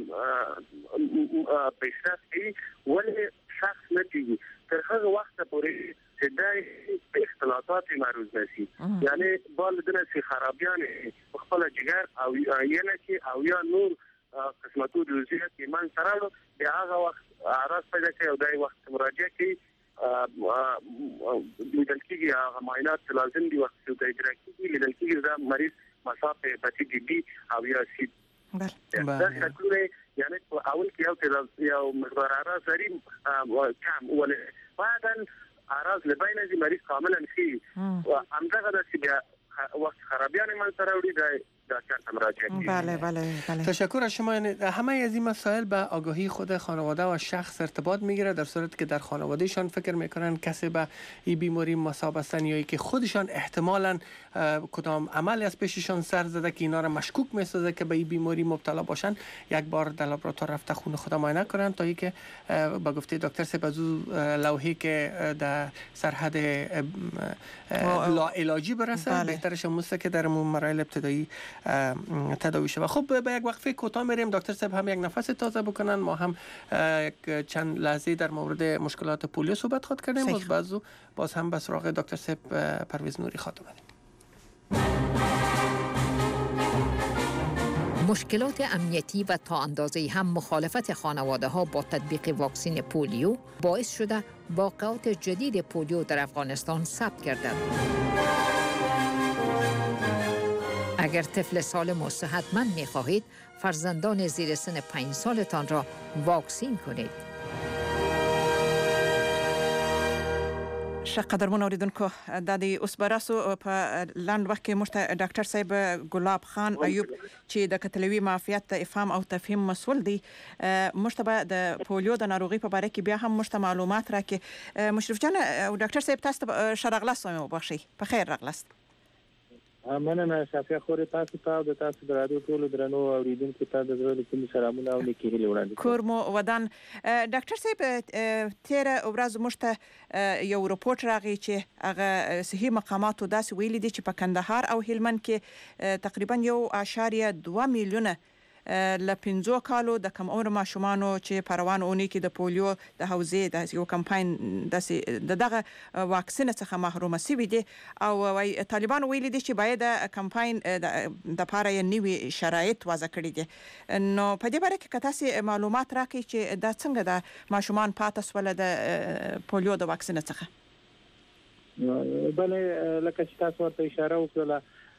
پیشرفت کوي ولې شخص نه کیږي تر هغه وخت پورې چې دا په اختلاطات معروض نشي یعنی بال دنه سي خرابيان خپل جګر او یعنی چې او یا نور قسمتو د وضعیت ایمان سره د هغه وخت اعراض پیدا کوي او دای وخت مراجعه کوي لیدل کېږي هغه معاینات لازم دي وخت ته اجرا کېږي لیدل کېږي دا مریض مسافه هپاتیت بی او یا سی بله دا شکلونه یعنی په اول کې یو څه یو مقدار اعراض لري کم ولې بعداً اعراض لباینه دي مریض کاملا شي همدغه د چې وخت خرابیان من سره وړي دا دکتر مراجعه کنید. بله بله بله. تشکر از شما. همه از این مسائل به آگاهی خود خانواده و شخص ارتباط میگیره در صورتی که در خانوادهشان فکر میکنن کسی به این بیماری مصاب هستن یا که خودشان احتمالاً کدام عملی از پیششان سر زده که اینا را مشکوک میسازه که به این بیماری مبتلا باشن یک بار در لابراتوار رفته خون خود معاینه کنن تا اینکه با گفته دکتر سپزو لوحی که در سرحد لا علاجی برسه بله. بهترش موسه که در مراحل ابتدایی تداوی شود. خب به یک وقفه کوتاه میریم دکتر صاحب هم یک نفس تازه بکنن ما هم یک چند لحظه در مورد مشکلات پولیو صحبت خود کردیم باز بعضو باز هم به سراغ دکتر صاحب پرویز نوری خواهد اومدیم. مشکلات امنیتی و تا اندازه‌ای هم مخالفت خانواده ها با تطبیق واکسن پولیو باعث شده واقعات جدید پولیو در افغانستان ثبت گردد. اگر طفل سالم و صحتمند می‌خواهید فرزندان زیر سن پنج سالتان را واکسین کنید. قدرمن اوریدونکو د دې اوس براسو په لاند وخت کې مشته ډاکټر صاحب ګلاب خان ایوب چې د کتلوي معافیت د افهام او تفهیم مسول دی مشته د پولیو د ناروغي په اړه کې بیا هم مشته معلومات راکې مشرف جان او ډاکټر صاحب تاسو شرغلاس مو بخشي په خیر راغلاست. مننه شافیا خوري تاسو ته د تاسو د رادیو ټولو درنو اوریدونکو ته د زړه کوم سلامونه او نیکی هیله وړاندې کوم. کور مو ودان ډاکټر صاحب تیر ورځ مشته یو رپورت راغی چې هغه صحي مقاماتو داسې ویلي دي چې په کندهار او هلمند کې تقریبا یو اشاریه دوه میلیونه ل پنځو کالو د کم عمر ماشومانو چې پروان اونې کې د پولیو د حوزې د یو کمپاین د دغه واکسین څخه محروم شوي دي او وايي طالبان ویلي دي چې باید د کمپاین د لپاره یې نوي شرایط وضع کړي دي. نو په دې باره کې تاسو معلومات راکړئ چې دا څنګه د ماشومان پاتې سول د پولیو د واکسین څخه. بله لکه چې تاسو ورته اشاره وکړه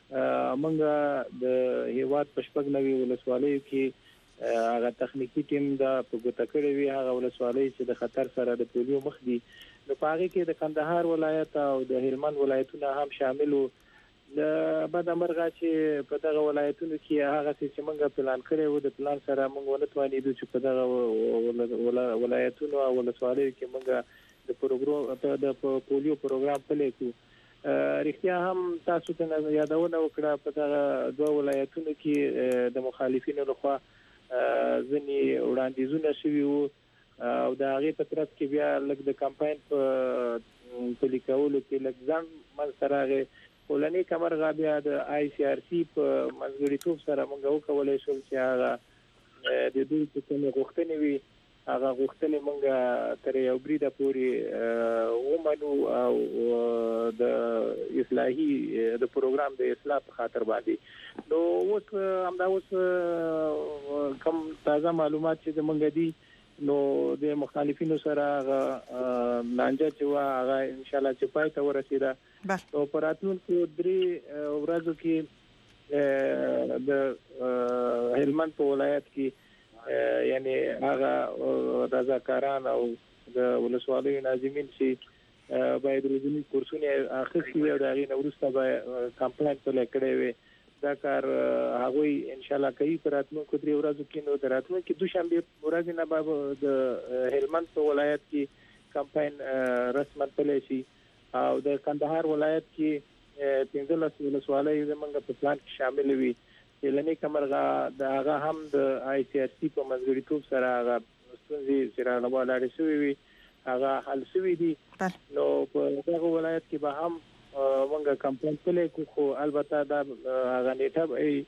موږ د هیواد په شپږ نوي ولسوالیو کې هغه تخنیکی ټیم د پګوت کړی وی هغه ولسوالۍ چې د خطر سره د پولیو مخ دي نو پاره کې د کندهار ولایت او د هلمند ولایتونه هم شامل وو د بعد مرغه چې په دغه ولایتونو کې هغه چې موږ پلان کړی وو د پلان سره موږ ونتوانې د چې په دغه ولایتونو او ولسوالیو کې موږ د پروګرام د پولیو پروګرام پلي کو رښتیا هم تاسو ته یادونه وکړه په دغه دوه ولایتونو کې د مخالفینو لخوا ځنی وړاندیزونه شوي وو او د هغه په ترڅ کې بیا لږ د کمپاین په پلیکولو کې لږ ځان منځراغه ولني کمرغه بیا د آی سی آر سی په منځګړیتوب سره موږ وکولای شو چې هغه د دوی په کومه غوښتنې وي هغه غوښتنې موږ تر یو بریده پورې ومنو او د اصلاحي د پروګرام د اصلاح په خاطر باندې نو اوس همدا اوس کوم تازه معلومات چې موږ دي نو د مخالفینو سره لانجه چې وا هغه ان شاء الله چې پای ته ورسیده او پراتونکو درې ورځو کې د هلمند په ولایت کې یعنی هغه رضاکاران او د ولسوالیو ناظمین چې باید روزنی کورسونه اخیستي او د هغې وروسته به کمپاین پلي کړی وي دا کار هغه ان شاء الله کوي پراتونکو درې ورځو کې نو دراتونکو دوشنبه ورځ نه به د هلمند په ولایت کې کمپاین رسما پلي شي او د کندهار ولایت کې پنځلس ولسوالۍ زمونږ په پلان کې شامل وي چې لنی کمرغه د هغه هم د آی سی آر سی په منځګړیتوب سره هغه ستونزې چې راغلي شوی وي هغه حل شوی دي نو په دغه ولایت کې به هم موږ کمپاین پلي کو خو البته دا هغه نیټه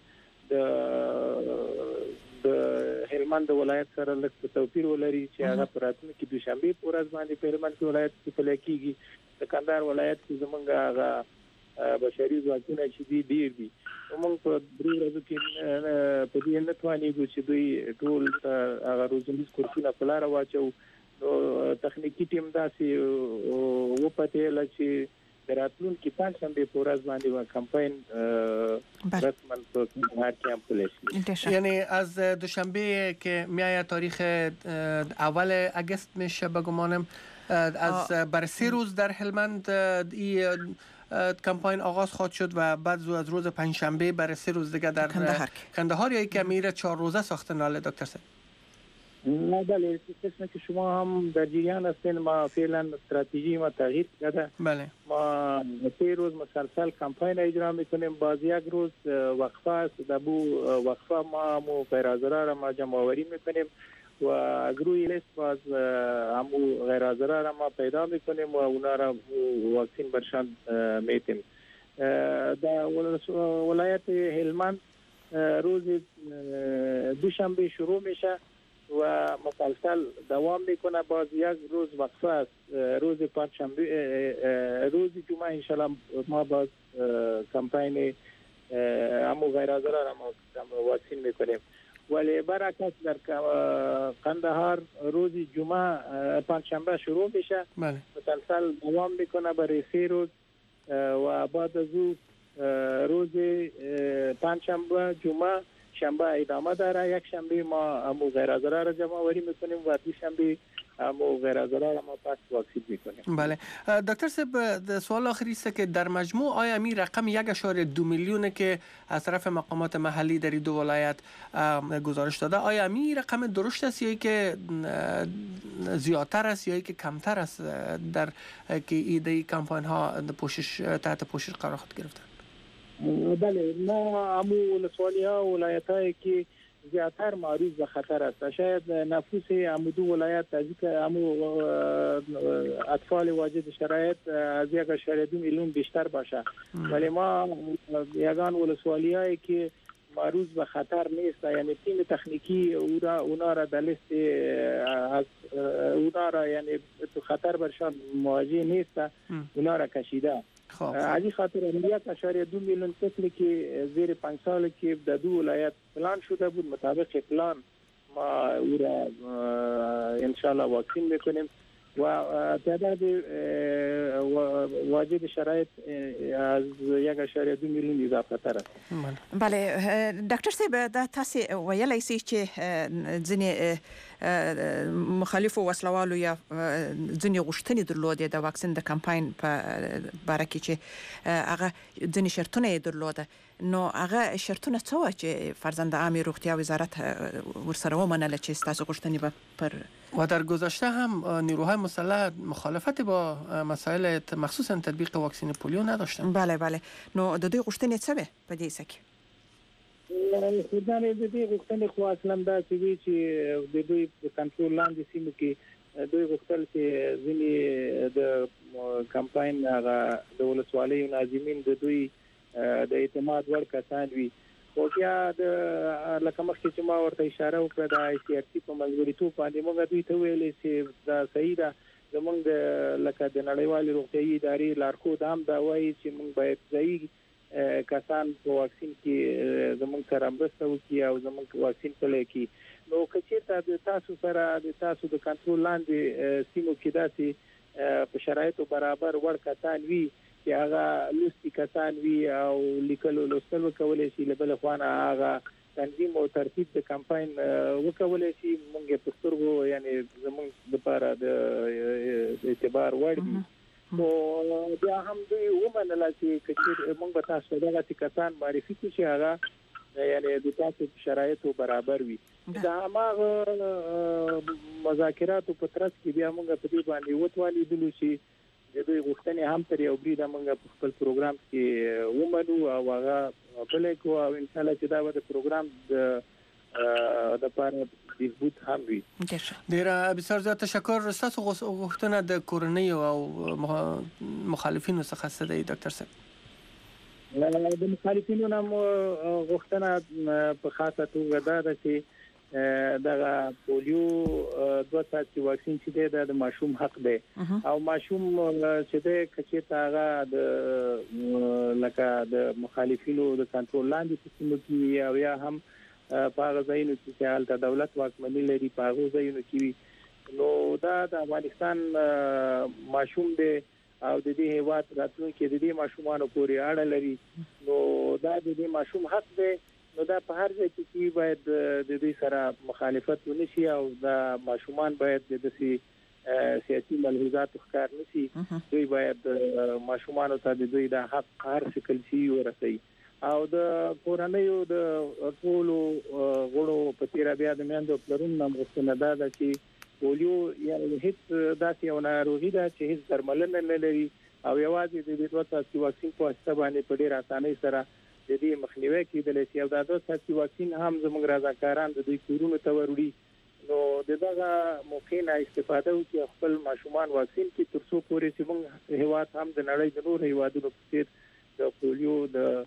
د د هلمند ولایت سره لږ توپیر ولري چې هغه پراتنه کې دوشنبه په ورځ باندې په هلمند ولایت کې پلي کیږي د کندهار ولایت کې زمونږ هغه بشري ځواکونه چې دي ډیر دي موږ په درې ورځو کې په دې نه توانېږو چې دوی ټول هغه روزنیز کورسونه په لار واچو نو تخنیکی ټیم داسې و پته لچې دراتلون کې پنځه شنبه په ورځ باندې و کمپاین رسما په کندهار کې هم پلی شد یعنی از دوشنبه که میآید تاریخ اول اگست میشه بگمانم از بر سه روز در هلمند این کمپاین آغاز خواهد شد و بعد زو از روز پنجشنبه برای سه روز دیگه در کندهار کندهار یا که میره چهار روزه ساخته ناله دکتر صاحب نه بله قسمه که شما هم در جریان هستین ما فعلا استراتژی ما تغییر کرده بله ما سه روز مسلسل کمپاین اجرا میکنیم باز یک روز وقفه است در بو وقفه ما مو غیرحاضران ما جمع آوری میکنیم و از روی لیست باز همو غیرحاضران ما پیدا میکنیم و اونا را واکسین برشان میتیم در ولایت هلمند روز دوشنبه شروع میشه و مسلسل دوام میکنه باز یک روز وقفه است روز پنجشنبه روز جمعه ان شاء الله ما باز کمپاین همو غیرحاضران ما واکسین میکنیم ولی برعکس در قندهار روز جمعه پنجشنبه شروع میشه مسلسل دوام میکنه برای سه روز و بعد از او روز پنجشنبه جمعه شنبه ادامه داره یک شنبه ما همو غیرحاضران را جمع آوری میکنیم و دو شنبه همو غیرحاضران ما پس واکسین میکنیم. بله دکتر صاحب سوال آخری است که در مجموع آیا می رقم یک اشاره دو میلیونه که از طرف مقامات محلی در دو ولایت گزارش داده آیا می رقم درست است یا که زیادتر است یا که کمتر است در که ایده کمپاین ها پوشش تحت پوشش قرار خود گرفتن؟ بله ما همو ولسوالی ها و ولایت هایی که زیادتر معروض به خطر است شاید نفوس همو دو ولایت از که همو اطفال واجد شرایط از یک اشاره دو میلیون بیشتر باشه ولی ما یگان ولسوالی هایی که معروض به خطر نیست یعنی تیم تکنیکی اونا را در لیست از اونا را یعنی تو خطر برشان مواجه نیست اونا را کشیده از این خاطر یک اشاره دو میلیون طفلی که زیر پنج سال که در دو ولایت پلان شده بود مطابق پلان ما او را انشالله واکسین میکنیم و تعداد واجد شرایط از یک اشاریه دو میلیون اضافه تر است. بله ډاکټر صاحب دا تاسو ویلای شئ چې ځینې مخالفو وسلوالو یا ځینې غوښتنې درلودې د واکسین د کمپاین په باره کې چې هغه ځینې شرطونه یې درلوده، نو هغه شرطونه څه وو چې فرضاً د عامې روغتیا وزارت ورسره ومنله چې ستاسو غوښتنې به پر و در گذشته هم نیروهای مسلح مخالفت با مسائل مخصوصا تطبیق واکسن پولیو نداشتن. بله بله، نو د دوی غوښتنې څه وې په دې سکه؟ خدای دې دې غوښتنې خو اصلا دا چې چې د دوی په کنټرول لاندې سیمو کې دوی غوښتل چې ځینې د کمپاین هغه د ولسوالۍ ناظمین د دوی د اعتماد وړ کسان وي. خو بیا د لکه مخکې چې ما ورته اشاره وکړه د آی سی آر سی په ملګریتوب باندې موږ دوی ته ویلې چې دا صحیح ده، زموږ د لکه د نړیوالې روغتیايي ادارې لارښود هم دا وایي چې موږ باید ځایي کسان په واکسین کې زموږ سره مرسته وکړي او زموږ واکسین پلی کړي. نو که چېرته د تاسو سره د تاسو د کنټرول لاندې سیمو کې داسې په شرایطو برابر وړ کسان وي چې هغه لوستي کسان وي او لیکلو لوستل وکولای شي، له بل خوا هغه تنظیم او ترتیب د کمپاین وکولای شي، موږ په سترګو یعنی زموږ لپاره د اعتبار وړ دي. نو بیا هم دوی ومنله چې موږ به تاسو دغه کسان معرفي کړو چې هغه یعنی د تاسو شرایطو برابر وي. دا هغه مذاکراتو په ترڅ کې بیا موږ په دې باندې وتوالېدلو چې د دوی غوښتنې هم تر یو بریده موږ په خپل پروګرام کې ومنو او هغه پلی کړو او انشاءالله چې دا به د پروګرام د لپاره مضبوط هم وي. ډېره بسیار زیات تشکر. ستاسو غوښتنه د کورنیو او مخالفینو څخه څه دی ډاکټر صاحب؟ د مخالفینو نه غوښتنه په خاصه توګه دا ده چې دغه پولیو دوه ساعتي واکسین چې دی د ماشوم حق دی او ماشوم چې دی کچې ته هغه د لکه د مخالفینو د کنټرول لاندې سیمو کې او یا هم په هغه ځایونو کې چې هلته دولت واکمني لري په هغو ځایونو کې وي، نو دا د افغانستان ماشوم دی او د دې هیواد راتلونکي د دې ماشومانو پورې اړه لري. نو دا د دې ماشوم حق دی، نو دا په هر ځای کې باید د دې سره مخالفت ونشي او دا ماشومان باید د دې سیاسي ملحوظات ښکار نشي. دوی باید ماشومانو ته د دوی د حق هر شکل شي ورسوي او د کورنیو د ټولو غړو په تیر بیا د میندو پلرونو نام غوښتنه ده چې پولیو یعنی هیڅ داسې یو ناروغي ده چې هیڅ درملنه نه لري او یوازې د دې دوه ساعتي واکسین په واسطه باندې په ډېر اسانۍ سره د دې مخنیوي کېدلی شي او دا دوه ساعتي واکسین هم زموږ رضاکاران د دوی کورونو ته وروړي. نو د دغه موقع نه استفاده وکړي، خپل ماشومان واکسین کړي تر څو پورې چې موږ هیواد هم د نړۍ د نورو هیوادونو په څېر د پولیو د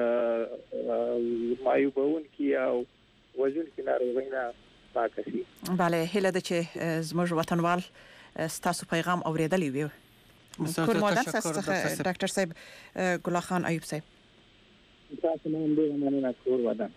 معیوبونکي او وژونکي ناروغۍ نه پاکه شي. بله، هیله ده چې زموږ وطنوال ستاسو پیغام اوریدلی وي. کور مادر څخه ډاکټر صاحب ګل خان ایوب صاحب تاسو نن دې مننه کور ودان.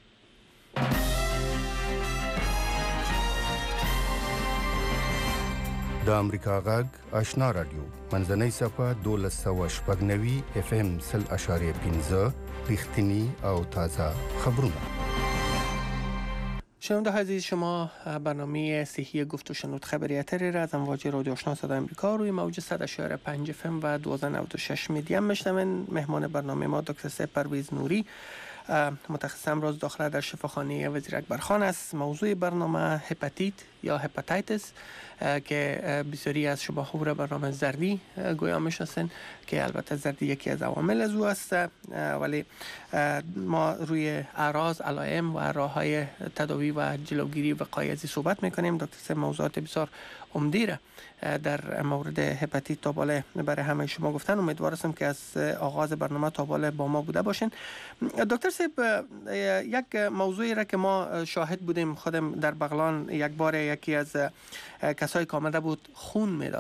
د امریکا غږ آشنا رادیو منځنۍ صفحه دولس سوه شپږ نوي اف ام سل اشاریه پنځه ریښتینی او تازه خبرونه. شنونده عزیز، شما برنامه صحی گفت و شنود خبریاتری را از امواج رادیو آشنا صدای آمریکا روی موج صد اشاره پنج اف ام و دوازده نود و شش میدیم میشنوین. مهمان برنامه ما دکتر سید پرویز نوری، متخصص امراض داخله در شفاخانه وزیر اکبرخان است. موضوع برنامه هپاتیت یا هپاتیتس که بسیاری از شما او را برنامه زردی گویا میشناسن که البته زردی یکی از عوامل از او است، ولی ما روی اعراض، علائم و راههای تداوی و جلوگیری وقایع از صحبت میکنیم. دکتر سه موضوعات بسیار عمده را در مورد هپاتیت تا بالا برای همه شما گفتن. امیدوار هستم که از آغاز برنامه تا بالا با ما بوده باشین. دکتر صاحب، یک موضوعی را که ما شاهد بودیم، خودم در بغلان یک بار یکی از کسایی که آمده بود خون میداد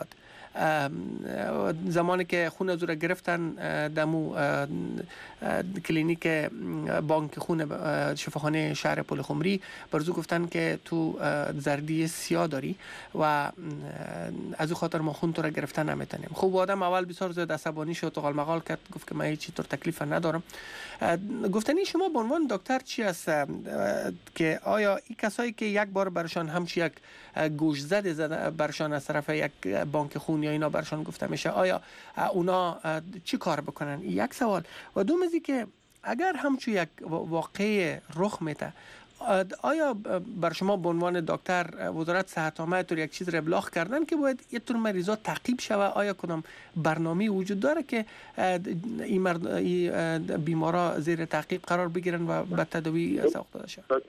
زمانی که خون از او را گرفتن دمو کلینیک بانک خون شفاخانه شهر پلخمری برزو گفتن که تو زردی سیاه داری و از او خاطر ما خون تو را گرفتن نمیتونیم. خب آدم اول بسیار زیاد عصبانی شد و مقال کرد، گفت که من هیچ طور تکلیف ندارم. گفتنی شما به عنوان دکتر چی است که آیا این کسایی که یک بار برشان همچی یک گوش زده زده برشان از طرف یک بانک خون یا اینا برشان گفته میشه، آیا اونا چی کار بکنن؟ یک سوال. و دوم ازی که اگر همچو یک واقعه رخ میده، آیا بر شما به عنوان دکتر وزارت صحت عامه طور یک چیز را ابلاغ کردن که باید یه طور مریضا تعقیب شوه؟ آیا کدام برنامه وجود داره که این, مرد... این بیمارا زیر تعقیب قرار بگیرن و به تداوی سوق داده شود؟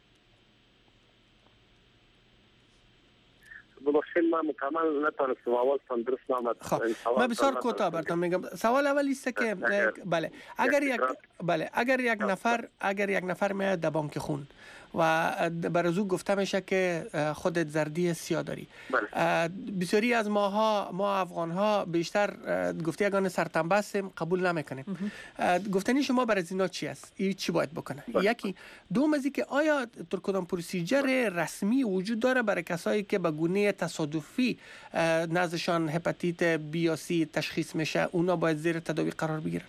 ببخشید من مکمل نتونستم آوازتان درست نامد. خب من بسیار کوتاه براتون میگم. سوال اولی است که بله اگر یک بله اگر یک نفر اگر یک نفر میاد در بانک خون و برازو گفته میشه که خودت زردی سیاه داری، بسیاری از ماها ما افغان ها بیشتر گفته یگان سرتنبه هستیم، قبول نمیکنیم. گفتنی شما برای اینا چی است؟ این چی باید بکنه؟ یکی. دوم از که آیا در کدام پروسیجر رسمی وجود داره برای کسایی که به گونه تصادفی نزدشان هپاتیت بی یا سی تشخیص میشه، اونا باید زیر تداوی قرار بگیرن؟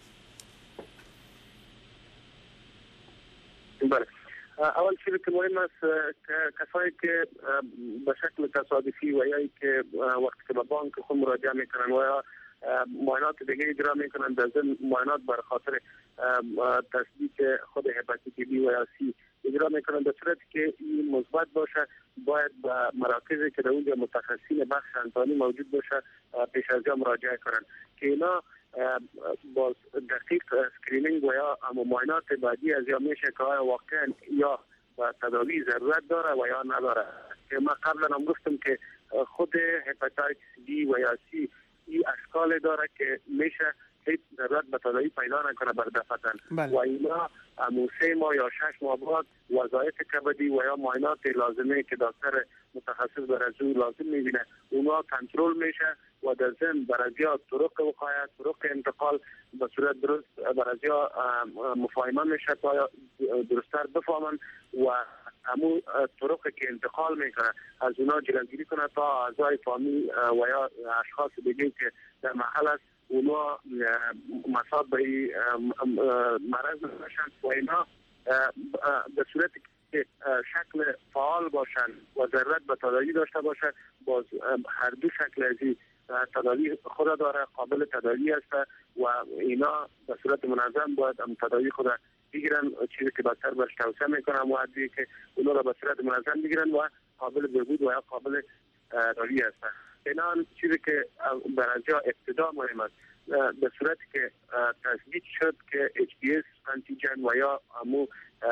بله. اول چیزی که مهم است کسایی که به شکل تصادفی و یا که وقتی که به بانک خود مراجعه میکنن و یا معاینات دیگه اجرا میکنن، در ضمن معاینات بر خاطر تثبیت خود هپاتیت بی و یا سی اجرا میکنن، در صورتی که این مثبت باشه باید به مراکزی که در اونجا متخصصین بخش انسانی موجود باشه پیش از جا مراجعه کنن که اینا با دقیق اسکرینینگ و یا معاینات بعدی از یا میشه که آیا واقعا یا با تداوی ضرورت داره و یا نداره. که من قبلا هم گفتم که خود هپاتیت بی و یا سی این اشکال داره که میشه هیچ ضرورت به تداوی پیدا نکنه بر دفعتن و اینا امو سه ماه یا شش ماه بعد وظایف کبدی و یا معاینات لازمه که دکتر متخصص بر از او لازم میبینه اونا کنترل میشه و در ضمن بر از یا طرق وقایت طرق انتقال به صورت درست بر از یا مفاهمه میشه تا درستتر بفهمن و همون طرق که انتقال میکنه از اونا جلوگیری کنه تا اعضای فامیل و یا اشخاص دیگه که در محل است اونا مصاب به مرض نشن و اینا به صورت که شکل فعال باشن و ضرورت به تداوی داشته باشه، باز هر دو شکل از این تداوی خود داره، قابل تداوی است و اینا به صورت منظم باید هم تداوی خود بگیرن. چیزی که دکتر برش توصیه میکنم و ادویه که اونا را به صورت منظم بگیرن و قابل بهبود و یا قابل تداوی است. اینا چیزی که بر از جا ابتدا مهم است به صورتی که تثبیت شد که اچ پی اس انتیجن و یا همو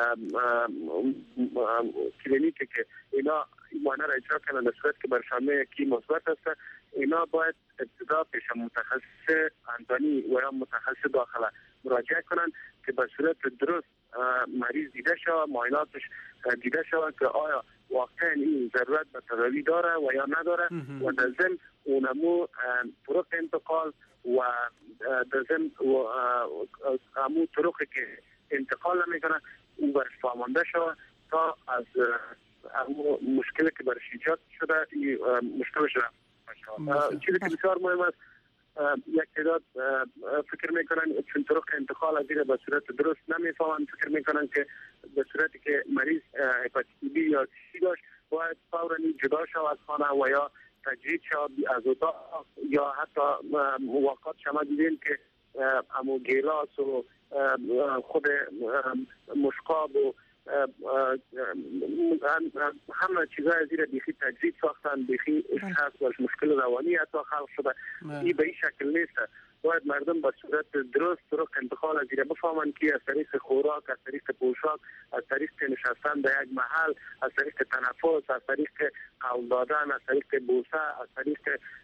کلینیکی که اینا معاینه را اجرا کنند در صورت که برشانه کی مثبت است، اینا باید ابتدا پیش متخصص انسانی و یا متخصص داخله مراجعه کنند که به صورت درست مریض دیده شود، معایناتش دیده شود که آیا واقعا این ضرورت به تداوی داره و یا نداره و در ضمن اونمو طرق انتقال و در ضمن همو طرقی که انتقال نمیکنه اون برش فهمانده شود تا از همو مشکلی که برش ایجاد شده مشکلش رفت. چیزی که بسیار مهم است یک تعداد فکر میکنن چون طرق انتقال از این به صورت درست نمیفهمن، فکر میکنن که به صورتی که مریض هپاتیت بی یا سی داشت باید فوراً جدا شود از خانه و یا تجدید شود از اتاق یا حتی مواقعات شما دیدین که همو گیلاس و خود مشقاب و همه چیزهای از این بیخی تجدید ساختن، بیخی اشخاص باش مشکل روانی حتی خلق شده. این به این شکل نیست. باید مردم به صورت درست طرق انتقال از این بفهمن که از طریق خوراک، از طریق پوشاک، از طریق نشستن در یک محل، از طریق تنفس، از طریق قول دادن، از طریق بوسه، از طریق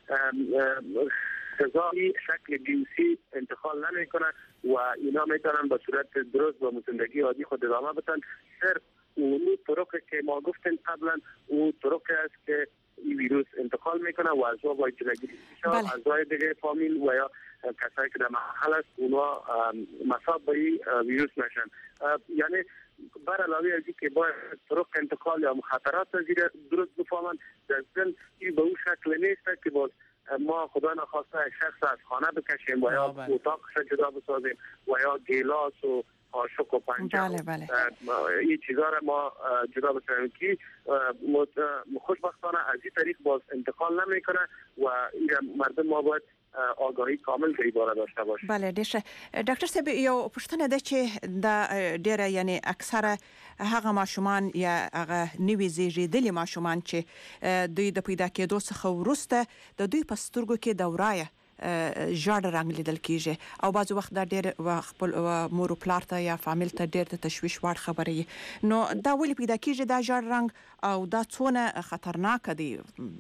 غذایی شکل جنسی انتقال نمی کنن و اینا میتونن به صورت درست با زندگی عادی خود ادامه بدن. صرف اون طرقی که ما گفتیم قبلا اون طرقی است که این ویروس انتقال میکنه و اعضا باید جلوگیری بشه. اعضای دیگه فامیل و یا کسایی که در محل است اونا مصاب به این ویروس نشن. یعنی بر علاوه از اینکه باید طرق انتقال یا مخاطرات از درست بفهمند، در ضمن این به اون شکل نیست که باز ما خدا نخواسته شخص از خانه بکشیم و یا اتاقش جدا بسازیم و یا گیلاس و قاشق و پنجه بله بله. این چیزا را ما جدا بسازیم که خوشبختانه از این طریق باز انتقال نمیکنه و مردم ما باید آگاهی کامل به باره داشته باشه. بله دیشه ډاکټر صاحب یو پوښتنه ده چې د ډیره یعنی اکثره هغه ماشومان یا هغه نوي زیږیدلي ماشومان چې دوی د پیدا کېدو څخه وروسته د دوی په سترګو کې د ورایه ژړ رنګ لیدل کیږي او بعض وخت دا ډېر خپل مور او پلار ته یا فامیل ته ډېر د تشویش وړ خبرې نو دا ولې پیدا کیږي دا ژړ رنګ او دا څونه خطرناک دی؟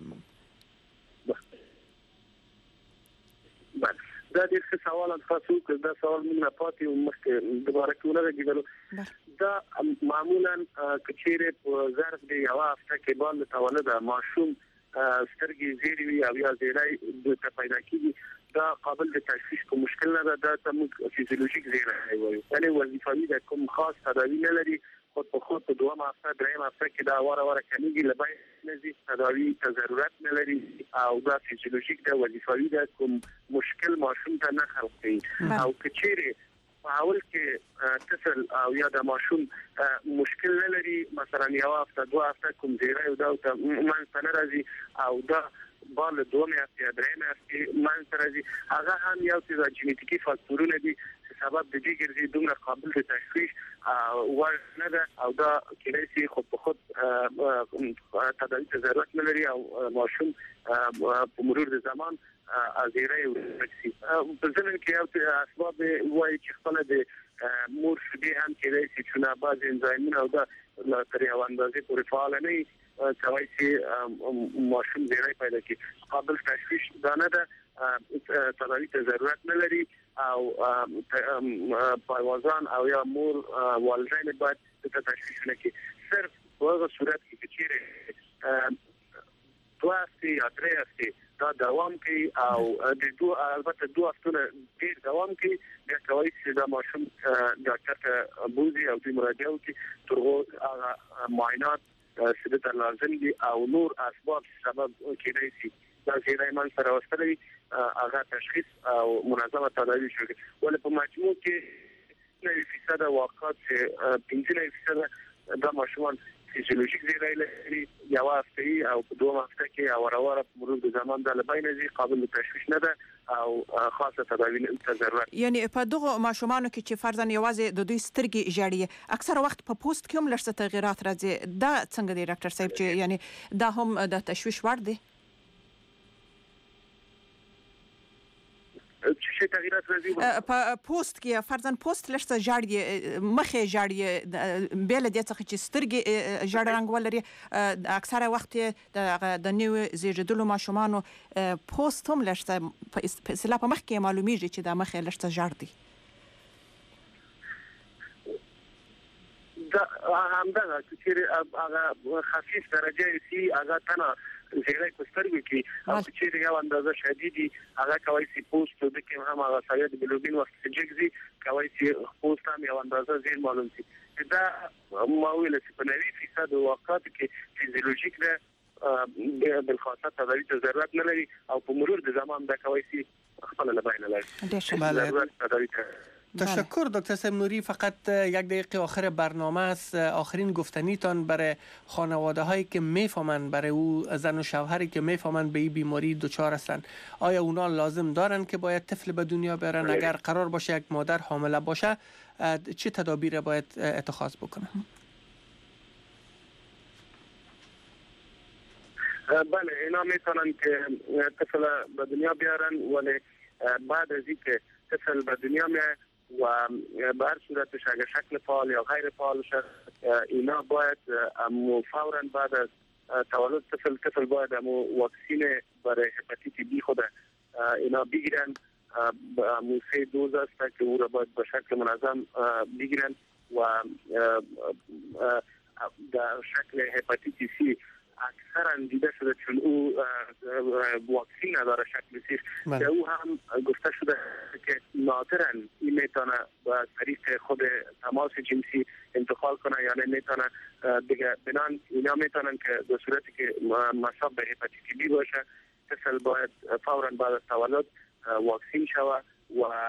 دا ډېر ښه سوال تاسو کوئ. دا سوال موږ نه پاتې او مخکې دوباره کوونه راګیدلو. دا معمولا کچېره په ظرف د یو هفته کې بعد تولد ماشوم سترګې زیری وي او یا زیری د پیدا کیږي، دا قابل د تشخیص کوم مشکل نه ده. دا موږ فیزیولوژیک زیری وایو، یعنی وظیفوي د کوم خاص تداوی نه لري. خود په خود په دوه هفته دریم هفته کې دا واره واره کمیږي، لبای نزي تداوی ته ضرورت نه لري او دا فیزیولوژیک د وظیفوي د کوم مشکل ماشوم ته نه خلق کوي. او کچېره په اول کې طفل او یا د ماشوم مشکل نه لري، مثلا یو هفته دوه هفته کوم زیری او دا من سره راځي او دا بال دوه میاشتې درې میاشتې من سره راځي، هغه هم یو څه جینیټیکي فاکتورونه دي سبب د دې ګرځي دومره قابل د تشخیص او نه ده او دا کله چې خود په خود تداوی ته ضرورت نه لري او ماشوم په مرور د زمان ازیره ورسي. په ځینو کې یو اسباب وایي چې خپل د مور شدي هم کله چې چونه باز انزایمونه او دا تر یو اندازې پورې فعال نه وي کوي چې ماشوم زیری پیدا کوي. قابل تشخیص دا نه ده، تداوی ته ضرورت نه لري او پایوازان او یا مور والدین باید د تشخیص نه کوي. صرف په هغه صورت کې چې دوه هفتې یا درې هفتې دا دوام کوي او د دوه البته دوه هفتونه ډېر دوام کوي، بیا کوي چې دا ماشوم ډاکټر ته بوزي او د مراجعه وکړي تر هغه معاینات چې د لازم دي او نور اسباب سبب کېدای شي دا زیری من سره وستلوي هغه تشخیص او منظمه تداوی شوی. ولې په مجموع کې نوي فیصد واقعات چې پنځه فیصد دا ماشومان فیزیولوژیک زیری لري، یو هفته او په دوه هفته کې او ورواره په مرور د زمان د لبای نزي قابل تشخیص نه ده او خاصه تداوی ته ضرورت. یعنی په دغه ماشومانو کې چې فرضاً یوازې د دوی سترګې ژړي اکثر وخت په پوست کې هم لږ تغیرات راځي، دا څنګه دی ډاکټر صاحب چې یعنی دا هم د تشویش وړ دی؟ چې تغیرات راځي په پوست کې فرضاً پوست لږ ژړي، مخې ژړي، بل د څه چې سترګې ژړ رنګ ولري اکثره وخت د نوي زیږیدلو ماشومانو پوست هم لږ په اصطلاح په مخ کې معلومیږي چې د مخې لږ ژړ دی. دا همدغه چې هغه خفیف درجه سي هغه تنه زیری په سترګو کې او چې یو اندازه شدیدي هغه کوي چې پوسټ د کوم هم هغه سایه د بلوبین وخت جګزي کوي چې پوسټ هم یو اندازه زیر معلوم شي. دا معقوله چې په نوي فیصد واقعات کې فیزیولوژیک ده بالخاصه تداوی ته ضرورت نه لري او په مرور د زمان دا کوي چې خپل لبای نه لري. تشکر دکتر صاحب نوری. فقط یک دقیقه آخر برنامه است، آخرین گفتنیتان برای خانواده هایی که میفهمند برای او زن و شوهری که میفهمند به این بیماری دچار هستند، آیا اونا لازم دارن که باید طفل به دنیا بیارن؟ اگر قرار باشه یک مادر حامله باشه چه تدابیر باید اتخاذ بکنه؟ بله اینا میتونن که طفل به دنیا بیارن، ولی بعد از اینکه طفل به دنیا میاد و به هر صورتش اگر شکل فعال یا غیر فعال شد اینا باید فوراً بعد از تولد طفل طفل باید امو واکسین برای هپاتیت بی خود اینا بگیرن. امو سه دوز است که او را باید به شکل منظم بگیرن و در شکل هپاتیت سی اکثرا دیده شده چون او واکسین نداره شکل سیش که او هم گفته شده که نادرا این میتونه با طریق خود تماس جنسی انتقال کنه، یعنی میتونه دیگه بنان اینا میتونن که در صورتی که مصاب به هپاتیت بی باشه طفل باید فورا بعد از تولد واکسین شوه و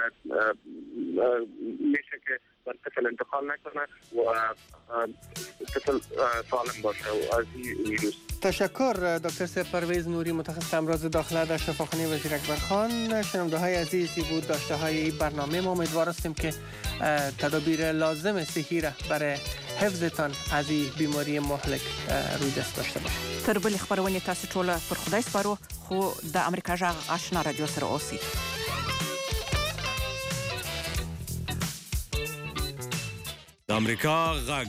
میشه که بر طفل انتقال نکنه و طفل سالم باشه و از این ویروس. تشکر دکتر سید پرویز نوری، متخصص امراض داخله در شفاخانه وزیر اکبرخان. شنونده های عزیزی بود داشته های برنامه ما. امیدوار هستیم که تدابیر لازم صحی را برای حفظتان از این بیماری مهلک روی دست داشته باشید. تر بل خبرونه تاسو ټول پر خدای سپارو، خو د امریکا جغ آشنا رادیو سره اوسئ. د امریکا غږ